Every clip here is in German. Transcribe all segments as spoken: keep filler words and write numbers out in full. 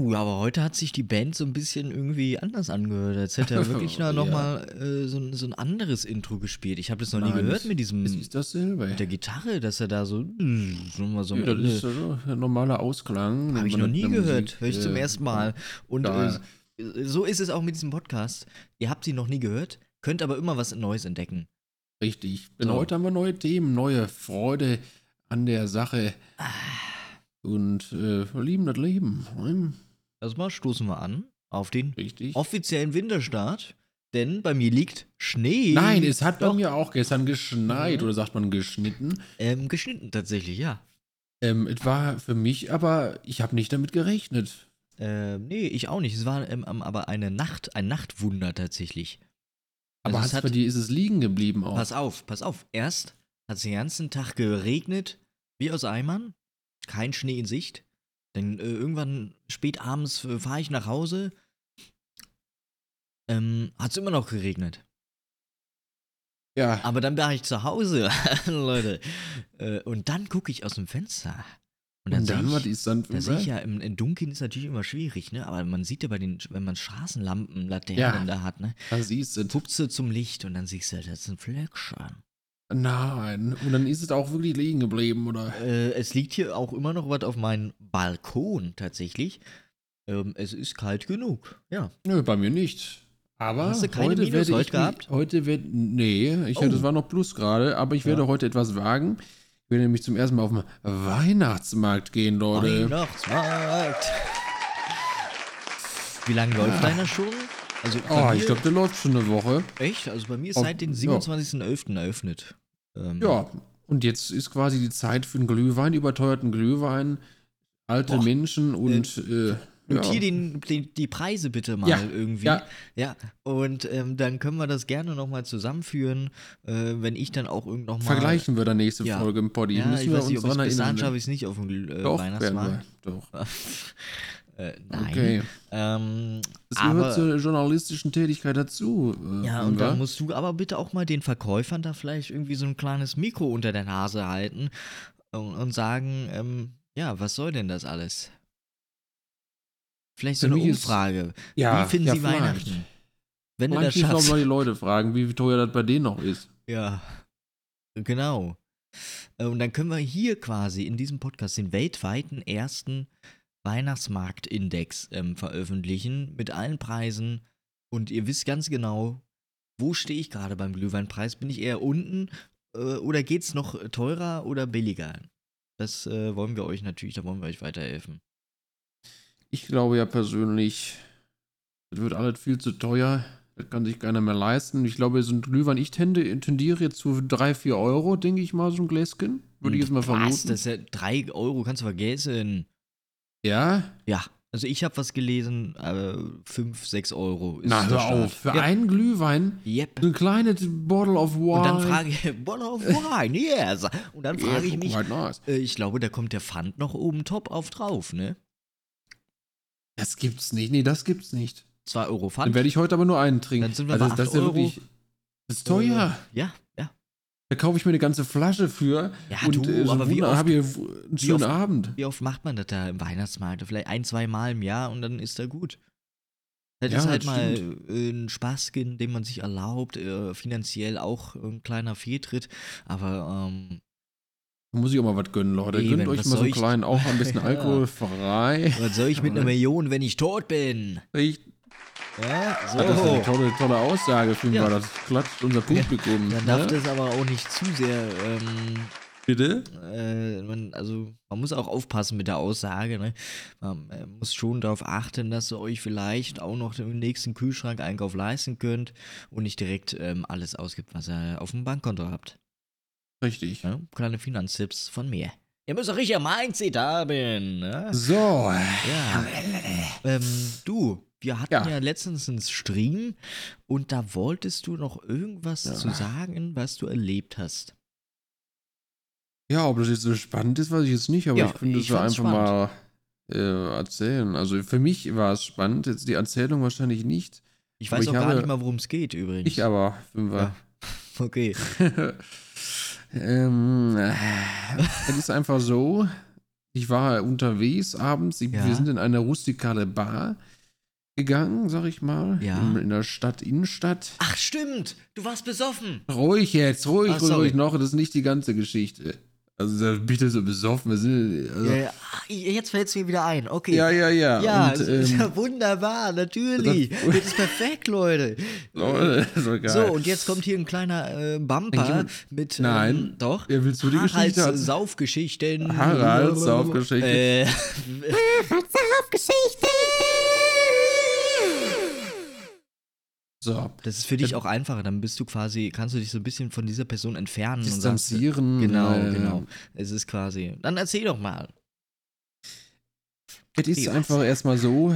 Oh, aber heute hat sich die Band so ein bisschen irgendwie anders angehört. Als hätte er wirklich da Ja. nochmal äh, so, ein- so ein anderes Intro gespielt. Ich habe das noch nie Nein, gehört es- mit diesem, Es ist dasselbe. mit der Gitarre, dass er da so, so mal so am Ja, das ist Ende. so ein normaler Ausklang. Habe den ich man noch in nie der gehört. Musik, Höre ich zum äh, ersten Mal. Und äh, Ja. so ist es auch mit diesem Podcast. Ihr habt sie noch nie gehört, könnt aber immer was Neues entdecken. Richtig. Denn So. heute haben wir neue Themen, neue Freude an der Sache. Und äh, wir lieben das Leben. Hm? Erstmal stoßen wir an auf den Richtig. offiziellen Winterstart, denn bei mir liegt Schnee. Nein, es hat bei Doch, mir auch gestern geschneit, Mhm. oder sagt man geschnitten. ähm, geschnitten tatsächlich, ja. Ähm, es war für mich aber, ich habe nicht damit gerechnet. Ähm, nee, ich auch nicht. Es war ähm, ähm, aber eine Nacht, ein Nachtwunder tatsächlich. Aber Also es hat's bei dir ist es liegen geblieben auch. Pass auf, pass auf. Erst hat es den ganzen Tag geregnet, wie aus Eimern. Kein Schnee in Sicht. Dann äh, irgendwann spät abends äh, fahre ich nach Hause. Ähm, hat es immer noch geregnet. Ja, Aber dann war ich zu Hause, Leute. Äh, und dann gucke ich aus dem Fenster. Und dann, und dann, sehe was ich, ist dann da sehe ich ja, im, im Dunkeln ist natürlich immer schwierig, ne? Aber man sieht ja bei den, wenn man Straßenlampen, Laternen Ja. da hat, ne? Da siehst du. Guckst du zum Licht und dann siehst du, das ist ein Flöckchen. Nein. Und dann ist es auch wirklich liegen geblieben, oder? Äh, es liegt hier auch immer noch was auf meinem Balkon tatsächlich. Ähm, es ist kalt genug, ja. Nö, bei mir nicht. Aber Hast du keine heute Minus werde heute ich gehabt? Mich, heute werde nee, ich Oh. das war noch Plus gerade, aber ich werde Ja. heute etwas wagen. Ich werde nämlich zum ersten Mal auf den Weihnachtsmarkt gehen, Leute. Weihnachtsmarkt. Wie lange läuft deiner schon? Also bei Oh, mir, ich glaube, der läuft schon eine Woche. echt? Also bei mir ist Auf- seit dem ja. siebenundzwanzigsten elften eröffnet. Ähm, Ja, und jetzt ist quasi die Zeit für einen Glühwein, überteuerten Glühwein, alte Boah. Menschen und äh, Notier ja. den, den, die Preise bitte mal Ja, irgendwie. ja. Ja, und ähm, dann können wir das gerne nochmal zusammenführen, äh, wenn ich dann auch irgend noch mal. Vergleichen wir dann nächste Ja. Folge im Poddy. Ja, Müssen ich wir weiß nicht, uns ob ich dran bis dahin erinnern. schaffe ne? ich es nicht auf dem äh, Doch, werden Weihnachtsmarkt. wir. Doch. äh, nein. Okay. Ähm, Das gehört aber, zur journalistischen Tätigkeit dazu. Äh, ja, und Ingwer. dann musst du aber bitte auch mal den Verkäufern da vielleicht irgendwie so ein kleines Mikro unter der Nase halten und, und sagen, ähm, ja, was soll denn das alles? Vielleicht so Für eine mich ist- Umfrage. ja, Wie finden ja, Sie vielleicht. Weihnachten? Wenn du das Vielleicht müssen wir schaffst. mal die Leute fragen, wie teuer das bei denen noch ist. Ja, genau. Äh, Und dann können wir hier quasi in diesem Podcast den weltweiten ersten Weihnachtsmarktindex ähm, veröffentlichen mit allen Preisen. Und ihr wisst ganz genau, wo stehe ich gerade beim Glühweinpreis? Bin ich eher unten äh, oder geht's noch teurer oder billiger? Das äh, wollen wir euch natürlich, da wollen wir euch weiterhelfen. Ich glaube ja persönlich, das wird alles viel zu teuer. Das kann sich keiner mehr leisten. Ich glaube, so ein Glühwein, ich tende, tendiere jetzt zu drei, vier Euro, denke ich mal, so ein Gläschen. Würde ich jetzt mal Was? vermuten. Das ist ja drei Euro, kannst du vergessen. Ja? Ja, also ich habe was gelesen, äh, fünf, sechs Euro ist Na, der hör Start. auf. Für Ja. einen Glühwein, Yep. so ein kleines Bottle of Wine. Und dann frage ich, Bottle of Wine, yes. Und dann frage ich mich, Quite nice. äh, ich glaube, da kommt der Pfand noch oben top auf drauf, ne? Das gibt's nicht. Nee, das gibt's nicht. zwei Euro Dann Pfand. werde ich heute aber nur einen trinken. Dann sind wir also, bei das acht ist ja Euro. wirklich. Das ist teuer. Äh, ja, ja. Da kaufe ich mir eine ganze Flasche für. Ja, und du, äh, so aber wie wunder- oft- hab hier einen schönen oft- Abend. Wie oft macht man das da im Weihnachtsmarkt? Vielleicht ein, zwei Mal im Jahr und dann ist er gut. Das Ja, ist halt das mal stimmt. äh, ein Spaßskin, den man sich erlaubt, äh, finanziell auch ein kleiner Fehltritt, aber ähm, Da muss ich auch mal was gönnen, Leute. Eben, Gönnt euch was mal so soll einen ich- kleinen, auch ein bisschen Ja. alkoholfrei. was soll ich mit einer Million, wenn ich tot bin? Ich, Ja, so. Das ist eine tolle, tolle Aussage, finden Ja. wir. Das klatscht unser Publikum. Dann darf ne? das aber auch nicht zu sehr, ähm, Bitte? äh, man, also man muss auch aufpassen mit der Aussage, ne? Man äh, muss schon darauf achten, dass ihr euch vielleicht auch noch den nächsten Kühlschrank-Einkauf leisten könnt und nicht direkt ähm, alles ausgibt, was ihr auf dem Bankkonto habt. Richtig. Ja? Kleine Finanztipps von mir. Ihr müsst doch richtig Mindset haben, ne? So. Ja. Ähm, du, wir hatten ja. Ja. letztens einen Stream und da wolltest du noch irgendwas Ja. zu sagen, was du erlebt hast. Ja, ob das jetzt so spannend ist, weiß ich jetzt nicht, aber Ja, ich könnte ich es ja fand's einfach mal äh, erzählen. Also für mich war es spannend, jetzt die Erzählung wahrscheinlich nicht. Ich Aber weiß ich auch gar habe- nicht mal, worum es geht übrigens. Ich aber, Fünfer. Ja. Okay. ähm, äh, es ist einfach so, Ich war unterwegs abends. Ich, Ja. Wir sind in eine rustikale Bar gegangen, sag ich mal. Ja. In, in der Stadt, Innenstadt. Ach, stimmt. Du warst besoffen. Ruhig jetzt, ruhig, Ah, ruhig, sorry. ruhig noch. Das ist nicht die ganze Geschichte. Also, bitte so besoffen. Wir sind, also, Ja, ja. Ach, jetzt fällt es mir wieder ein. Okay. ja, ja, ja. Ja, Und, das ist ähm, ja wunderbar, natürlich. das- Das ist perfekt, Leute. Leute, so geil. So, und jetzt kommt hier ein kleiner äh, Bumper mit. Ähm, Nein. Doch. Ja, willst du die Haralds Geschichte haben? Saufgeschichten. Haralds Saufgeschichte. Äh, So. das ist für dich auch einfacher. Dann bist du quasi, kannst du dich so ein bisschen von dieser Person entfernen. Distanzieren. Und sagst, genau, äh, genau. Es ist quasi. Dann erzähl doch mal. Es ist Ja. einfach erstmal so.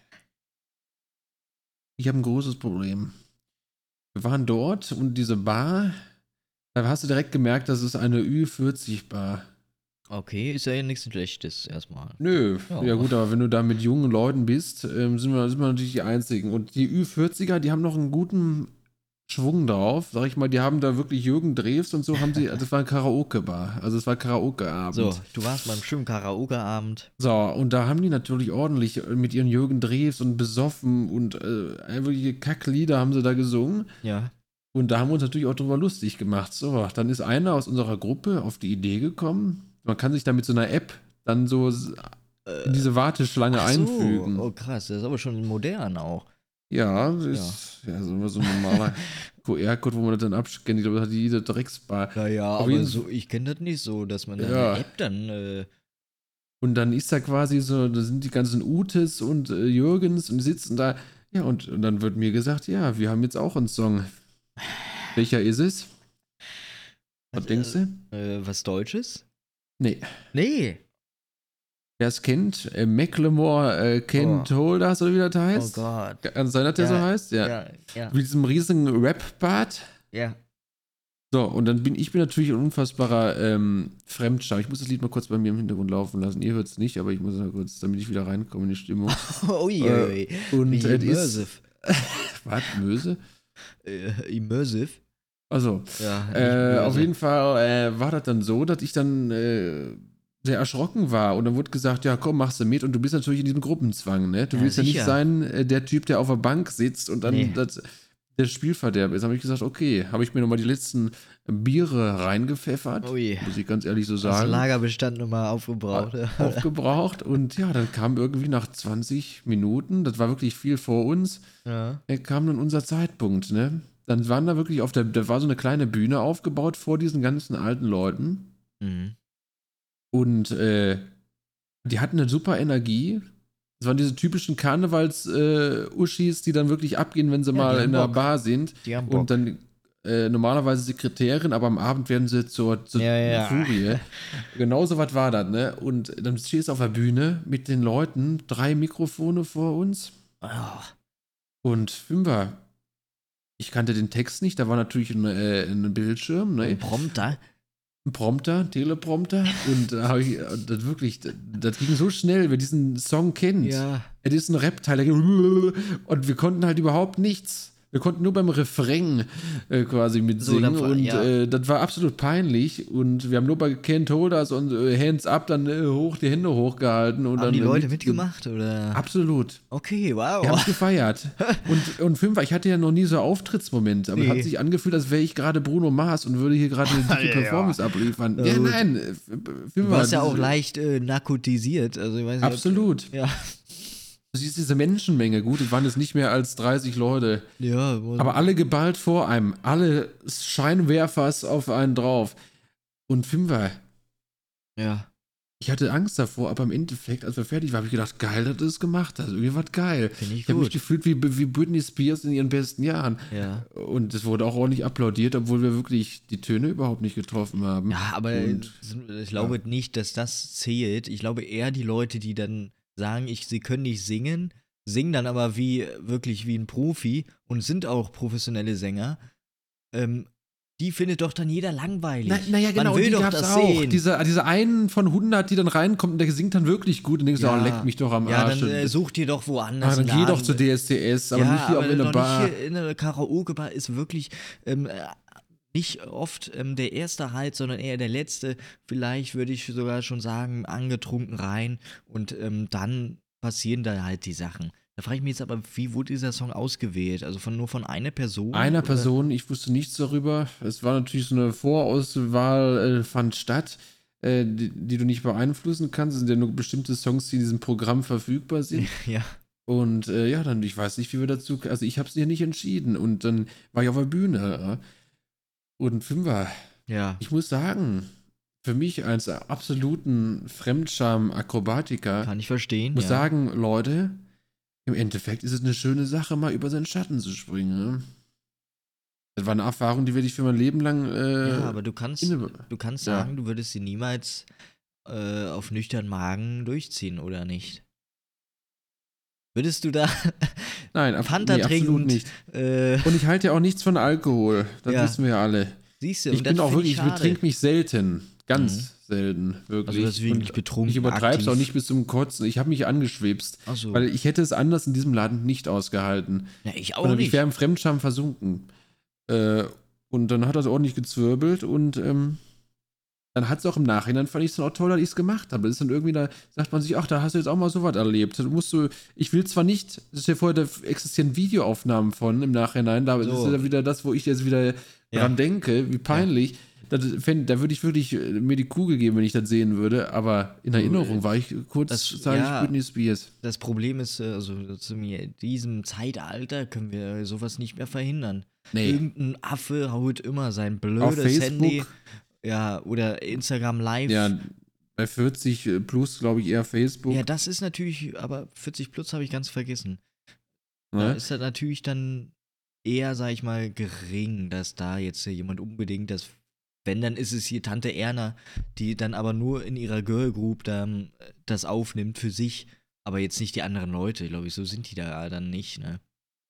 Ich habe ein großes Problem. Wir waren dort und diese Bar, da hast du direkt gemerkt, das ist eine Ü vierzig Bar. Okay, ist ja nichts Schlechtes erstmal. Nö, Ja. ja. gut, aber wenn du da mit jungen Leuten bist, ähm, sind, wir, sind wir natürlich die Einzigen. Und die Ü vierziger, die haben noch einen guten Schwung drauf, sag ich mal, die haben da wirklich Jürgen Drews und so haben sie, das war ein Karaoke-Bar, also es war Karaoke-Abend. So, du warst beim schönen Karaoke-Abend. So, und da haben die natürlich ordentlich mit ihren Jürgen Drews und besoffen und äh, irgendwelche Kacklieder haben sie da gesungen. Ja. Und da haben wir uns natürlich auch drüber lustig gemacht. So, dann ist einer aus unserer Gruppe auf die Idee gekommen, man kann sich da mit so einer App dann so in diese Warteschlange Ach so. einfügen. Oh krass, das ist aber schon modern auch. Ja, das ist ja, so, so ein normaler Q R-Code, wo man das dann abscannt. Ich glaube, das hat jede Drecksbar. Naja, Auf aber jeden- so, ich kenne das nicht so, dass man da Ja. eine App dann. Äh, Und dann ist da quasi so, da sind die ganzen Utes und äh, Jürgens und die sitzen da. Ja, und, und dann wird mir gesagt, ja, wir haben jetzt auch einen Song. Welcher ist es? Was äh, denkst du? äh, was Deutsches? Nee. Nee. Wer es kennt, äh, Macklemore äh, Kent Oh. Holders oder wie das Oh heißt. Gott. Kann es sein, dass der Ja, so heißt? Ja. Ja, ja, Mit diesem riesigen Rap-Bart. ja. So, und dann bin ich bin natürlich ein unfassbarer ähm, Fremdscham. Ich muss das Lied mal kurz bei mir im Hintergrund laufen lassen. Ihr hört es nicht, aber ich muss mal kurz, damit ich wieder reinkomme in die Stimmung. Ui, Äh, ui. und Wie es ist. immersive. Was? Möse? Äh, immersive? Also, Ja, nicht äh, böse. auf jeden Fall äh, war das dann so, dass ich dann äh, sehr erschrocken war. Und dann wurde gesagt, ja komm, machst du mit. Und du bist natürlich in diesem Gruppenzwang, ne? Du Ja, willst ja nicht sicher. sein, äh, der Typ, der auf der Bank sitzt und dann Nee. das, der Spielverderber ist. Habe ich gesagt, okay, habe ich mir nochmal die letzten Biere reingepfeffert. Ui. Muss ich ganz ehrlich so Das sagen. Lagerbestand nochmal aufgebraucht. ja. Aufgebraucht. Und ja, dann kam irgendwie nach zwanzig Minuten, das war wirklich viel vor uns, Ja. äh, kam dann unser Zeitpunkt, ne? Dann waren da wirklich auf der, da war so eine kleine Bühne aufgebaut vor diesen ganzen alten Leuten. Mhm. Und äh, die hatten eine super Energie. Das waren diese typischen Karnevals-Uschis, die dann wirklich abgehen, wenn sie Ja, mal die haben in einer Bock. Bar sind. Die haben Bock. Und dann äh, normalerweise Sekretärin, aber am Abend werden sie zur, zur Ja, ja. Furie. Genauso was war das, ne? Und dann stehst du auf der Bühne mit den Leuten, drei Mikrofone vor uns Oh. und Fünfer. Ich kannte den Text nicht, da war natürlich ein, äh, ein Bildschirm, ne? Ein Prompter. Ein Prompter, Teleprompter. Und da habe ich, das wirklich, das, das ging so schnell, wer diesen Song kennt. Ja. Es ist ein Rap-Teil. der geht Und wir konnten halt überhaupt nichts. Wir konnten nur beim Refrain äh, quasi mitsingen. So, dann war- und ja. äh, das war absolut peinlich. Und wir haben nur bei Kent Holders und äh, Hands Up dann äh, hoch, die Hände hochgehalten. Und Haben dann die äh, Leute mit- mitgemacht, oder? Absolut. Okay, wow. Wir haben es gefeiert. Und, und Fünfer, ich hatte ja noch nie so Auftrittsmomente, aber es Nee. hat sich angefühlt, als wäre ich gerade Bruno Mars und würde hier gerade eine dicke Ja. Performance abliefern. Ja, Ja, gut. nein. äh, Du Fünfer, warst ja das- auch leicht äh, narkotisiert. Also ich weiß nicht, ob- Absolut. Ja. Du siehst diese Menschenmenge. Gut, es waren jetzt nicht mehr als dreißig Leute. Ja, muss- Aber alle geballt vor einem. Alle Scheinwerfers auf einen drauf. Und Fünfer. ja. Ich hatte Angst davor, aber im Endeffekt, als wir fertig waren, habe ich gedacht, geil, dass du das gemacht hast. Irgendwie war geil. Finde ich Ich habe mich gut. gefühlt wie, wie Britney Spears in ihren besten Jahren. Ja. Und es wurde auch ordentlich applaudiert, obwohl wir wirklich die Töne überhaupt nicht getroffen haben. Ja, aber Und, ich glaube nicht, dass das zählt. Ich glaube eher die Leute, die dann sagen, ich, sie können nicht singen, singen dann aber wie wirklich wie ein Profi und sind auch professionelle Sänger. Ähm, die findet doch dann jeder langweilig. Na, naja, genau, Man will und die doch gab's das auch. sehen. Diese, diese einen von hundert, die dann reinkommt und der singt dann wirklich gut und denkst, Ja. oh, leck mich doch am ja, Arsch. dann äh, sucht ihr doch woanders. ah, dann einen geh doch Laden. zu D S D S, aber ja, nicht hier aber auf in doch eine Bar. Nicht hier in einer Karaoke-Bar ist wirklich ähm, äh, nicht oft ähm, der erste Halt, sondern eher der letzte. Vielleicht würde ich sogar schon sagen, angetrunken rein und ähm, dann passieren da halt die Sachen. Da frage ich mich jetzt aber, wie wurde dieser Song ausgewählt? Also von nur von einer Person? Einer Oder? Person, ich wusste nichts darüber. Es war natürlich so eine Vorauswahl, äh, fand statt, äh, die, die du nicht beeinflussen kannst. Es sind ja nur bestimmte Songs, die in diesem Programm verfügbar sind. Ja. Und äh, ja, dann, ich weiß nicht, wie wir dazu, also ich habe es hier nicht entschieden. Und dann war ich auf der Bühne. Äh, und Fünfer, Ja. ich muss sagen, für mich als absoluten Fremdscham-Akrobatiker, Kann ich verstehen. muss Ja. sagen, Leute, im Endeffekt ist es eine schöne Sache, mal über seinen Schatten zu springen. Ne? Das war eine Erfahrung, die werde ich für mein Leben lang. Äh, Ja, aber du kannst, inne- du kannst ja. sagen, du würdest sie niemals äh, auf nüchternen Magen durchziehen, oder nicht? Würdest du da Nein, ab, Fanta nee, absolut trinkend, nicht. äh, Und ich halte ja auch nichts von Alkohol. Das Ja. wissen wir ja alle. siehst du, Ich und bin das auch find wirklich, ich schade. betrink mich selten. Ganz Mhm. selten, wirklich. Also deswegen Und nicht betrunken, ich übertreibe es auch aktiv. nicht bis zum Kotzen. Ich habe mich angeschwipst. Ach so. Weil ich hätte es anders in diesem Laden nicht ausgehalten. Ja, ich auch Sondern ich nicht. wäre im Fremdscham versunken. Äh, und dann hat das ordentlich gezwirbelt und ähm, dann hat es auch im Nachhinein, fand ich es dann auch toll, dass ich es gemacht habe. Das ist dann irgendwie, da sagt man sich, ach, da hast du jetzt auch mal sowas erlebt. Da musst du, ich will zwar nicht, das ist ja vorher, da existieren Videoaufnahmen von im Nachhinein, da So. ist ja wieder das, wo ich jetzt wieder Ja. dran denke, wie peinlich. Das, fänd, da würde ich wirklich äh, mir die Kugel geben, wenn ich das sehen würde, aber in Erinnerung war ich kurzzeitig ja. Britney Spears. Das Problem ist, äh, also zu mir, diesem Zeitalter können wir sowas nicht mehr verhindern. Nee. Irgendein Affe haut immer sein Auf blödes Facebook, Handy. Ja, oder Instagram Live. ja, bei vierzig plus, glaube ich, eher Facebook. Ja, das ist natürlich, aber vierzig plus habe ich ganz vergessen. Da Ne? ist das natürlich dann eher, sag ich mal, gering, dass da jetzt jemand unbedingt das, wenn, dann ist es hier Tante Erna, die dann aber nur in ihrer Girl Group dann das aufnimmt für sich, aber jetzt nicht die anderen Leute, glaube ich, so sind die da dann nicht, ne?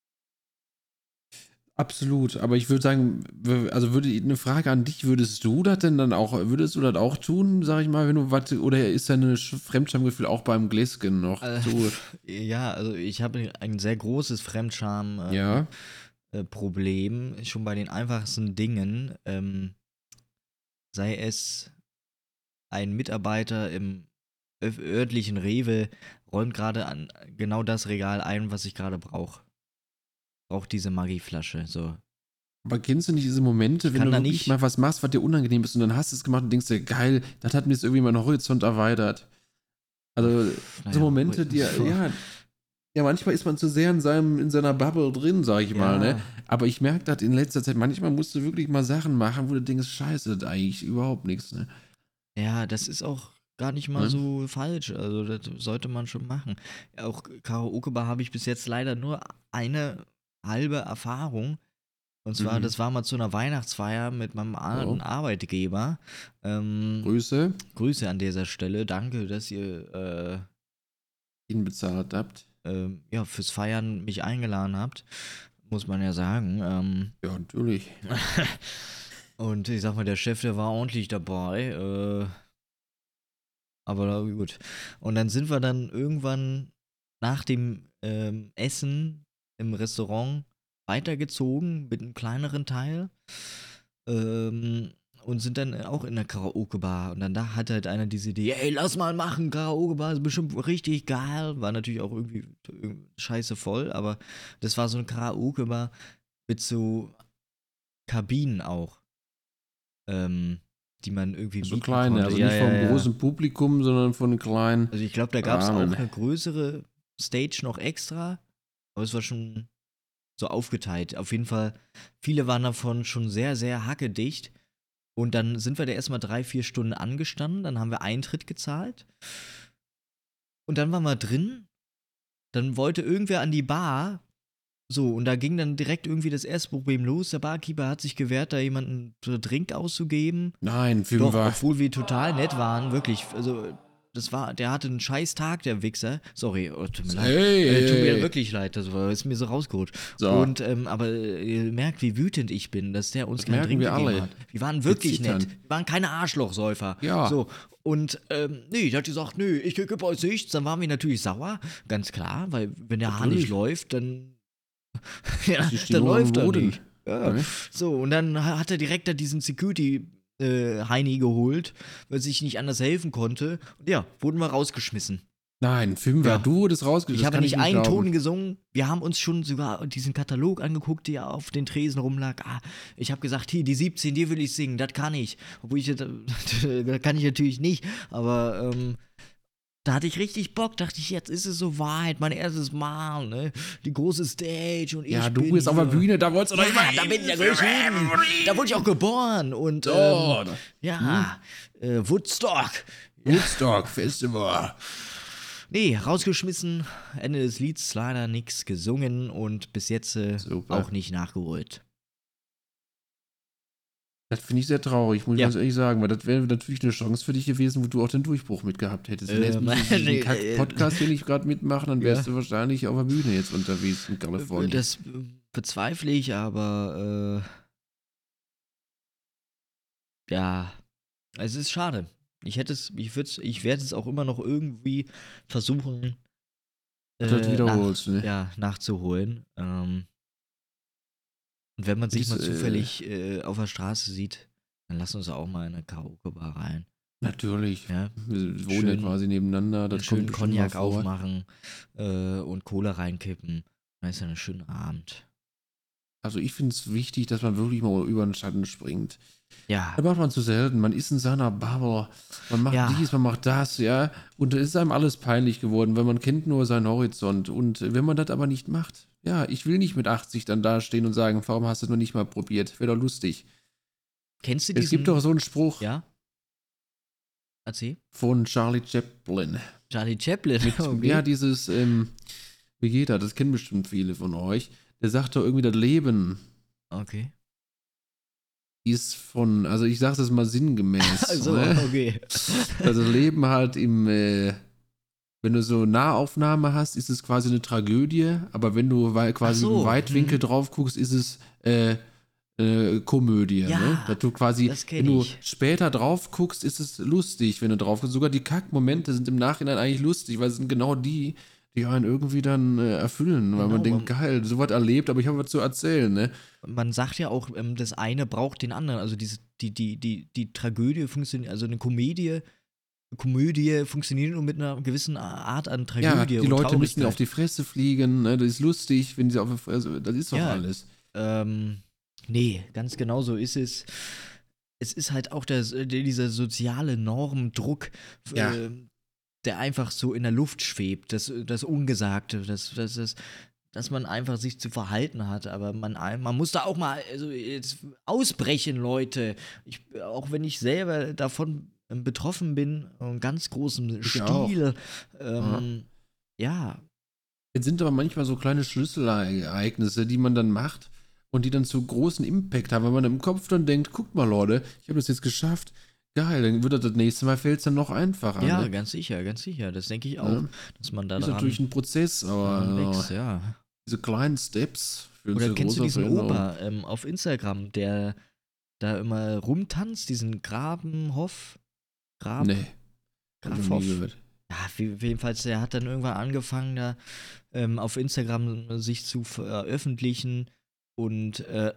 Absolut, aber ich würde sagen, w- also würde eine Frage an dich, würdest du das denn dann auch, würdest du das auch tun, sag ich mal, wenn du was, oder ist deine Sch- Fremdschamgefühl auch beim Gläsken noch Äh, so? Ja, also ich habe ein sehr großes Fremdscham-Problem, Ja, äh, Problem, schon bei den einfachsten Dingen, ähm, sei es ein Mitarbeiter im öf- örtlichen Rewe räumt gerade an genau das Regal ein, was ich gerade brauche. Braucht diese Maggi-Flasche, so. aber kennst du nicht diese Momente, wenn kann du da wirklich nicht- mal was machst, was dir unangenehm ist und dann hast du es gemacht und denkst dir, geil, das hat mir jetzt irgendwie meinen Horizont erweitert. Also so Naja, Momente, die, so. ja, ja, manchmal ist man zu sehr in, seinem, in seiner Bubble drin, sag ich mal, Ja. ne? Aber ich merke das in letzter Zeit, manchmal musst du wirklich mal Sachen machen, wo du denkst, scheiße, das ist eigentlich überhaupt nichts, ne? Ja, das ist auch gar nicht mal Ne? so falsch. Also, das sollte man schon machen. Auch Karaoke-Bar habe ich bis jetzt leider nur eine halbe Erfahrung. Und zwar, Mhm. das war mal zu einer Weihnachtsfeier mit meinem alten Oh. Arbeitgeber. Ähm, Grüße, Grüße an dieser Stelle. Danke, dass ihr äh, ihn bezahlt habt. ähm, ja, fürs Feiern mich eingeladen habt. Muss man ja sagen. Ähm, Ja, natürlich. und ich sag mal, der Chef, der war ordentlich dabei. Äh, aber gut. Und dann sind wir dann irgendwann nach dem ähm, Essen im Restaurant weitergezogen mit einem kleineren Teil. Ähm, und sind dann auch in der Karaoke-Bar. Und dann da hat halt einer diese Idee, ey, lass mal machen, Karaoke-Bar ist bestimmt richtig geil. War natürlich auch irgendwie äh, scheiße voll, aber das war so eine Karaoke-Bar mit so Kabinen auch. Ähm, die man irgendwie So mieten kleine, konnte. also Ja, nicht vom ja, ja. großen Publikum, sondern von kleinen. Also ich glaube, da gab es Rahmen. auch eine größere Stage noch extra, aber es war schon so aufgeteilt. Auf jeden Fall, viele waren davon schon sehr, sehr hackedicht. Und dann sind wir da erstmal drei, vier Stunden angestanden, dann haben wir Eintritt gezahlt. Und dann waren wir drin, dann wollte irgendwer an die Bar. So, und da ging dann direkt irgendwie das erste Problem los. Der Barkeeper hat sich gewehrt, da jemanden so einen Drink auszugeben. Nein, Doch, Fünfer. obwohl wir total nett waren, wirklich. Also, das war, der hatte einen scheiß Tag, der Wichser. Sorry, oh, tut mir leid. Hey, Äh, tut mir hey. wirklich leid, das war, ist mir so rausgerutscht. So. Und, ähm, aber äh, ihr merkt, wie wütend ich bin, dass der uns Das keinen merken Drink wir gegeben alle. hat. Wir waren wirklich zittern. nett. Wir waren keine Arschlochsäufer. Ja. So, und, ähm, nee, der hat gesagt, nö, ich gebe euch nichts. Dann waren wir natürlich sauer, ganz klar, weil wenn der Hahn nicht Natürlich. läuft, dann, ja, die dann Stimmung läuft am er Boden. nicht. Ja. Ne? So, und dann ha- hat er direkt da diesen Security äh, Heini geholt, weil sich nicht anders helfen konnte. Und ja, wurden wir rausgeschmissen. Nein, Fünfer, Ja. du wurdest rausgeschmissen. Ich habe kann nicht ich nicht einen glauben. Ton gesungen. Wir haben uns schon sogar diesen Katalog angeguckt, der auf den Tresen rumlag. Ah, ich habe gesagt, hier, die siebzehn, die will ich singen, das kann ich. Obwohl ich, das das kann ich natürlich nicht. Aber ähm, da hatte ich richtig Bock. Dachte ich, jetzt ist es soweit. Mein erstes Mal, ne? Die große Stage und ich Ja, du bin bist auf der hier. Bühne, da wolltest du Ja, doch immer da hin. bin ich ja gleich hin. Da wurde ich auch geboren. Und ähm, Oh, ja, äh, Woodstock. Woodstock Festival. Nee, rausgeschmissen. Ende des Lieds leider nichts gesungen und bis jetzt äh, Super. auch nicht nachgeholt. Das finde ich sehr traurig, muss ich Ja. ganz ehrlich sagen, weil das wäre natürlich eine Chance für dich gewesen, wo du auch den Durchbruch mitgehabt hättest. Wenn Ähm, du jetzt diesen nee, Kack äh, Podcast hier nicht gerade mitmachen, dann wärst Ja. du wahrscheinlich auf der Bühne jetzt unterwegs in Kalifornien. Das äh, bezweifle ich, aber äh, ja, es ist schade. Ich hätte es, ich würde ich werde es auch immer noch irgendwie versuchen, Das äh, wiederholst, nach, ne? ja, nachzuholen. Ähm, und wenn man sich Dies, mal äh, zufällig äh, auf der Straße sieht, dann lass uns auch mal in eine Karaoke-Bar rein. Natürlich. Ja. Wir wohnen ja Schön- quasi nebeneinander. einen Das schönen kommt bestimmt mal Cognac vor. aufmachen äh, und Cola reinkippen. Dann ist ja ein schöner Abend. Also ich finde es wichtig, dass man wirklich mal über den Schatten springt. Ja, Das macht man zu selten. Man ist in seiner Bubble. Man macht Ja. dies, man macht das, ja. Und es ist einem alles peinlich geworden, weil man kennt nur seinen Horizont. Und wenn man das aber nicht macht, ja, ich will nicht mit achtzig dann dastehen und sagen, warum hast du es noch nicht mal probiert? Wäre doch lustig. kennst du diesen? Es gibt doch so einen Spruch Ja? Erzähl. von Charlie Chaplin. Charlie Chaplin. Okay. Ja, dieses, ähm, wie geht das? Das kennen bestimmt viele von euch. Der sagt doch irgendwie, das Leben Okay. ist von, also ich sage das mal sinngemäß. Also, ne? okay. Also das Leben halt im, äh, wenn du so Nahaufnahme hast, ist es quasi eine Tragödie, aber wenn du wei- quasi Ach so, im Weitwinkel mhm. drauf guckst, ist es äh, äh, Komödie. Ja, ne? Dass du quasi, das kenn wenn du ich. später drauf guckst, ist es lustig, wenn du drauf guckst. Sogar die Kackmomente sind im Nachhinein eigentlich lustig, weil es sind genau die, die einen irgendwie dann äh, erfüllen, weil Genau, man denkt, man- geil, so was erlebt, aber ich habe was zu erzählen. Ne? Man sagt ja auch, ähm, das eine braucht den anderen. Also diese, die, die, die, die Tragödie funktioniert, also eine Komödie, Komödie funktioniert nur mit einer gewissen Art an Ja, Tragödie. die und Leute müssen ja auf Traurigkeit. die Fresse fliegen, ne? Das ist lustig, wenn sie auf die Fresse, das ist doch Ja. alles. Ähm, nee, ganz genau so ist es. Es ist halt auch der, dieser soziale Normdruck, Ja. äh, der einfach so in der Luft schwebt, das, das Ungesagte, das, das, das, dass man einfach sich zu verhalten hat. Aber man, man muss da auch mal also jetzt ausbrechen, Leute. Ich, auch wenn ich selber davon ähm, betroffen bin, in ganz großem Ich auch. Stil. Ähm, ja. Jetzt sind aber manchmal so kleine Schlüsselereignisse, die man dann macht und die dann zu großen Impact haben, weil man im Kopf dann denkt, guck mal Leute, ich habe das jetzt geschafft, geil, dann wird das, das nächste Mal fällt es dann noch einfacher. Ja, ne? ganz sicher, ganz sicher. Das denke ich auch, Ja. dass man da Ist dran natürlich ein Prozess, aber dran äh, wächst, ja. diese kleinen Steps führen Oder zu kennst du großer diesen Veränderung. Opa ähm, auf Instagram, der da immer rumtanzt, diesen Grabenhoff? Grab, Nee, hab ich noch Grafhoff? nie gehört. Ja, wie- jedenfalls, der hat dann irgendwann angefangen, da ähm, auf Instagram sich zu veröffentlichen und äh,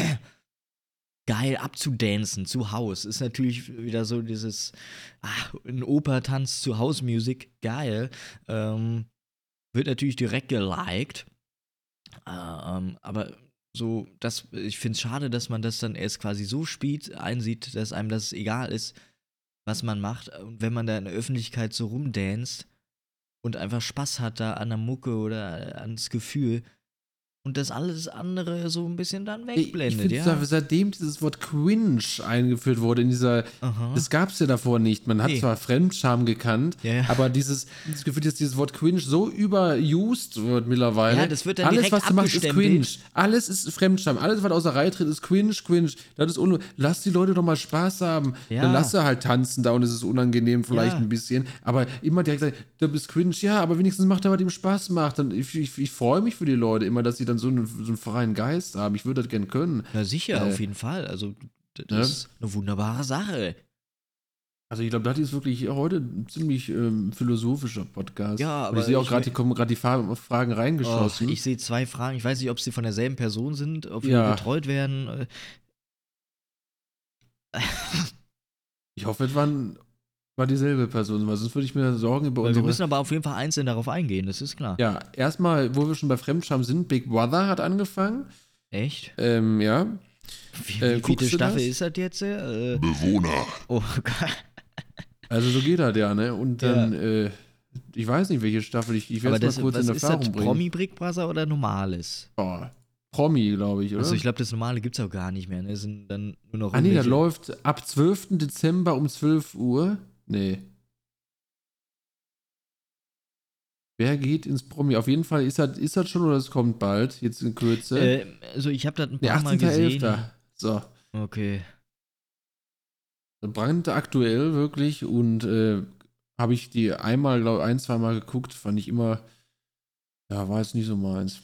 geil abzudancen zu Haus. Ist natürlich wieder so dieses, ah, ein Opa tanzt zu Hausmusik, geil. Ähm, wird natürlich direkt geliked. Äh, ähm, aber so, das, ich finde es schade, dass man das dann erst quasi so spät einsieht, dass einem das egal ist, was man macht. Und wenn man da in der Öffentlichkeit so rumdanzt und einfach Spaß hat da an der Mucke oder ans Gefühl und das alles andere so ein bisschen dann Ich, ich wegblendet, finde, ja. seitdem dieses Wort cringe eingeführt wurde in dieser, Aha. das gab es ja davor nicht. Man hat Nee. zwar Fremdscham gekannt, Ja, ja. aber dieses, dieses Gefühl, dass dieses Wort cringe so überused wird mittlerweile. Ja, das wird dann alles, direkt was du machst, ist abgestempelt. cringe. Alles ist Fremdscham. Alles, was aus der Reihe tritt, ist cringe, cringe. Das ist un lass die Leute doch mal Spaß haben. Ja. Dann lass sie halt tanzen da und es ist unangenehm vielleicht Ja. ein bisschen. Aber immer direkt sagen, du bist cringe. Ja, aber wenigstens macht er, was ihm Spaß macht. Und ich, ich, ich freue mich für die Leute immer, dass sie dann so einen, so einen freien Geist haben. Ich würde das gern können. Ja, sicher, Äh, auf jeden Fall. Also, d- das ne? ist eine wunderbare Sache. Also ich glaube, das ist wirklich heute ein ziemlich ähm, philosophischer Podcast. Ja, Und ich aber sehe auch ich, gerade, die kommen gerade die Fa- Fragen oh, reingeschossen. ich sehe zwei Fragen. Ich weiß nicht, ob sie von derselben Person sind, ob wir Ja, betreut werden. äh. ich hoffe, es waren, war dieselbe Person, weil sonst würde ich mir Sorgen über Weil wir unsere. müssen aber auf jeden Fall einzeln darauf eingehen, das ist klar. Ja, erstmal, wo wir schon bei Fremdscham sind, Big Brother hat angefangen. Echt? Ähm, ja. Wie, Äh, wie guckst viele du Staffel das? ist das jetzt? Äh, Bewohner. oh Gott. Also so geht das ja, ne? Und dann, Ja. äh, ich weiß nicht, welche Staffel, ich, ich Aber werde es das, mal kurz was in ist Erfahrung das? bringen. Promi Big Brother oder normales? Oh, Promi, glaube ich, oder? Also ich glaube, das normale gibt es auch gar nicht mehr. Ne? Es sind dann nur noch Ah nee, das irgendwelche- läuft ab zwölften Dezember um zwölf Uhr. Nee. Wer geht ins Promi? Auf jeden Fall ist das, ist das schon oder es kommt bald, jetzt in Kürze. Äh, also ich habe das ein nee, paar Mal gesehen. achtzehnter elfter So. Okay. Brandaktuell wirklich und äh, habe ich die einmal, glaube ein, zweimal geguckt, fand ich immer, ja, war jetzt nicht so meins.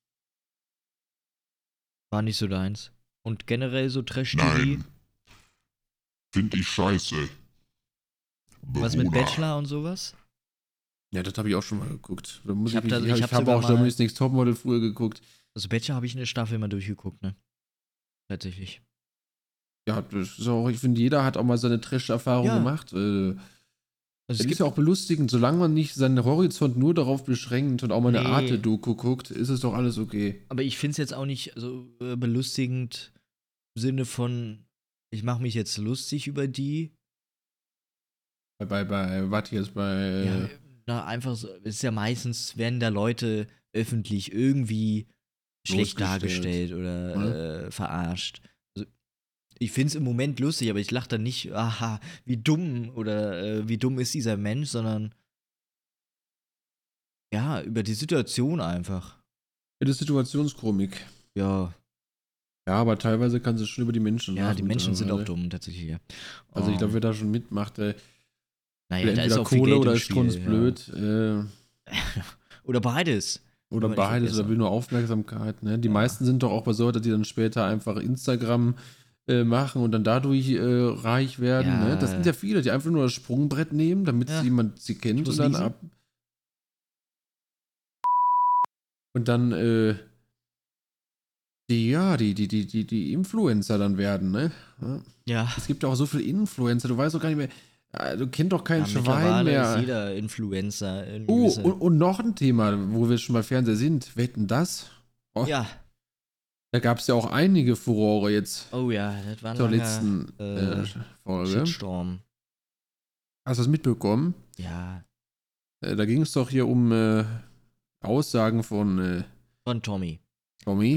War nicht so deins. Und generell so Trash-T V? Nein. Find ich scheiße. Was mit Bewohner. Bachelor und sowas? Ja, das habe ich auch schon mal geguckt. Da muss Ich hab mich- da- ich ich hab habe sogar auch mal- Germany's Next Topmodel früher geguckt. Also Bachelor habe ich eine Staffel mal durchgeguckt, ne? Tatsächlich. Ja, das ist auch, ich finde, jeder hat auch mal seine Trash-Erfahrung Ja. gemacht. Äh, Also Es es ist gibt ja auch belustigend, solange man nicht seinen Horizont nur darauf beschränkt und auch mal eine Nee. Arte-Doku guckt, ist es doch alles okay. aber ich finde es jetzt auch nicht so äh, belustigend im Sinne von, ich mache mich jetzt lustig über die. Bei, bei, bei was jetzt? Bei. Ja, na, einfach so, es ist ja meistens, werden da Leute öffentlich irgendwie schlecht Bloßgestellt. dargestellt oder Ja. äh, verarscht. Also, ich finde es im Moment lustig, aber ich lache dann nicht, aha, wie dumm oder äh, wie dumm ist dieser Mensch, sondern ja, über die Situation einfach. Ja, das ist Situationskomik. Ja, Ja, aber teilweise kann es schon über die Menschen ja, die lachen, Menschen sind auch teilweise. dumm, tatsächlich, ja. Also ich glaube, Ähm, wer da schon mitmacht, der naja, will da ist entweder auch viel Kohle Geld oder im ist Spiel, strunzblöd. Äh, ja. Oder beides. oder Wollte ich beides oder vergessen. will nur Aufmerksamkeit. Ne? Die Ja. meisten sind doch auch bei so, dass die dann später einfach Instagram äh, machen und dann dadurch äh, reich werden. Ja. Ne? Das sind ja viele, die einfach nur das Sprungbrett nehmen, damit Ja. jemand sie kennt Ich muss und dann niesen. ab. Und dann, äh, die, ja, die, die, die, die, die Influencer dann werden, ne? Ja. Ja. Es gibt ja auch so viele Influencer, du weißt doch gar nicht mehr, ja, du kennst doch kein Ja, Schwein mittlerweile mehr. ist jeder Influencer. in Oh, gewisse- und, und noch ein Thema, wo wir schon bei Fernseher sind. Wetten das? Oh, ja. Da gab es ja auch einige Furore jetzt Oh ja, das war ein zur langer letzten äh, äh, Folge. Shitstorm. Hast du das mitbekommen? Ja. Äh, da ging es doch hier um äh, Aussagen von äh, Von Tommy. Tommy.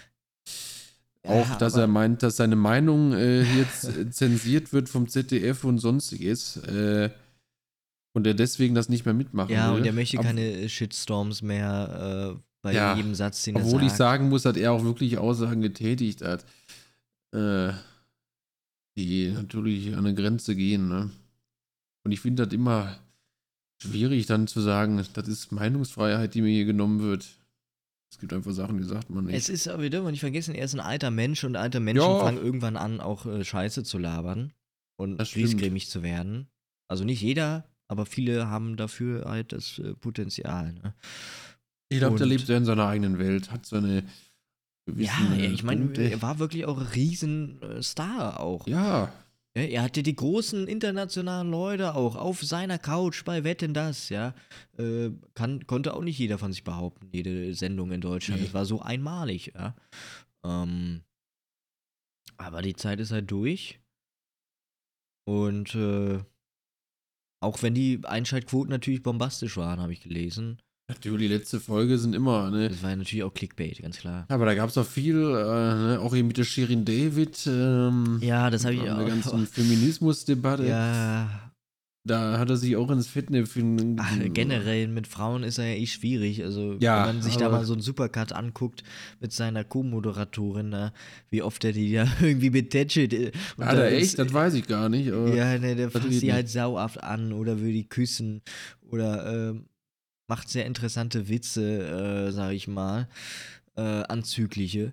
Auch, Ja, dass aber- er meint, dass seine Meinung äh, jetzt äh, zensiert wird vom Z D F und sonstiges. Äh, und er deswegen das nicht mehr mitmachen Ja, will. und er möchte Ob- keine Shitstorms mehr äh, bei Ja, jedem Satz, den er Obwohl sagt. ich sagen muss, dass er auch wirklich Aussagen getätigt hat, äh, die natürlich an eine Grenze gehen. Ne? Und ich finde das immer schwierig dann zu sagen, das ist Meinungsfreiheit, die mir hier genommen wird. Es gibt einfach Sachen, die sagt man nicht. Es ist, aber wir dürfen nicht vergessen, er ist ein alter Mensch und alte Menschen Ja. fangen irgendwann an, auch äh, Scheiße zu labern und Das stimmt. griesgrämig zu werden. Also nicht jeder, aber viele haben dafür halt das äh, Potenzial. Ne? Ich glaube, der Und- lebt sehr in seiner eigenen Welt, hat seine Ja, gewissen, äh, ich meine, Punkte. er war wirklich auch ein Riesenstar auch. Ja, Ja, er hatte die großen internationalen Leute auch auf seiner Couch bei Wetten das, ja. Äh, kann, konnte auch nicht jeder von sich behaupten, jede Sendung in Deutschland. Nee. Das war so einmalig, ja. Ähm, aber die Zeit ist halt durch. Und äh, auch wenn die Einschaltquoten natürlich bombastisch waren, habe ich gelesen. natürlich, letzte Folge sind immer, ne? Das war ja natürlich auch Clickbait, ganz klar. Aber da gab es auch viel, äh, ne? Auch hier mit der Shirin David. Ähm, Ja, das habe ich in auch. der ganzen Feminismusdebatte. Ja, Da hat er sich auch ins Fettnäpfchen. ach, generell mit Frauen ist er ja eh schwierig. Also, Ja, wenn man sich da aber- mal so einen Supercut anguckt mit seiner Co-Moderatorin, da, wie oft er die ja irgendwie betätschelt. äh, und Hat da er ist- echt? Das weiß ich gar nicht. Aber Ja, ne, der das fasst geht sie nicht. halt sauaft an oder will die küssen oder ähm, macht sehr interessante Witze, äh, sag ich mal, äh, anzügliche.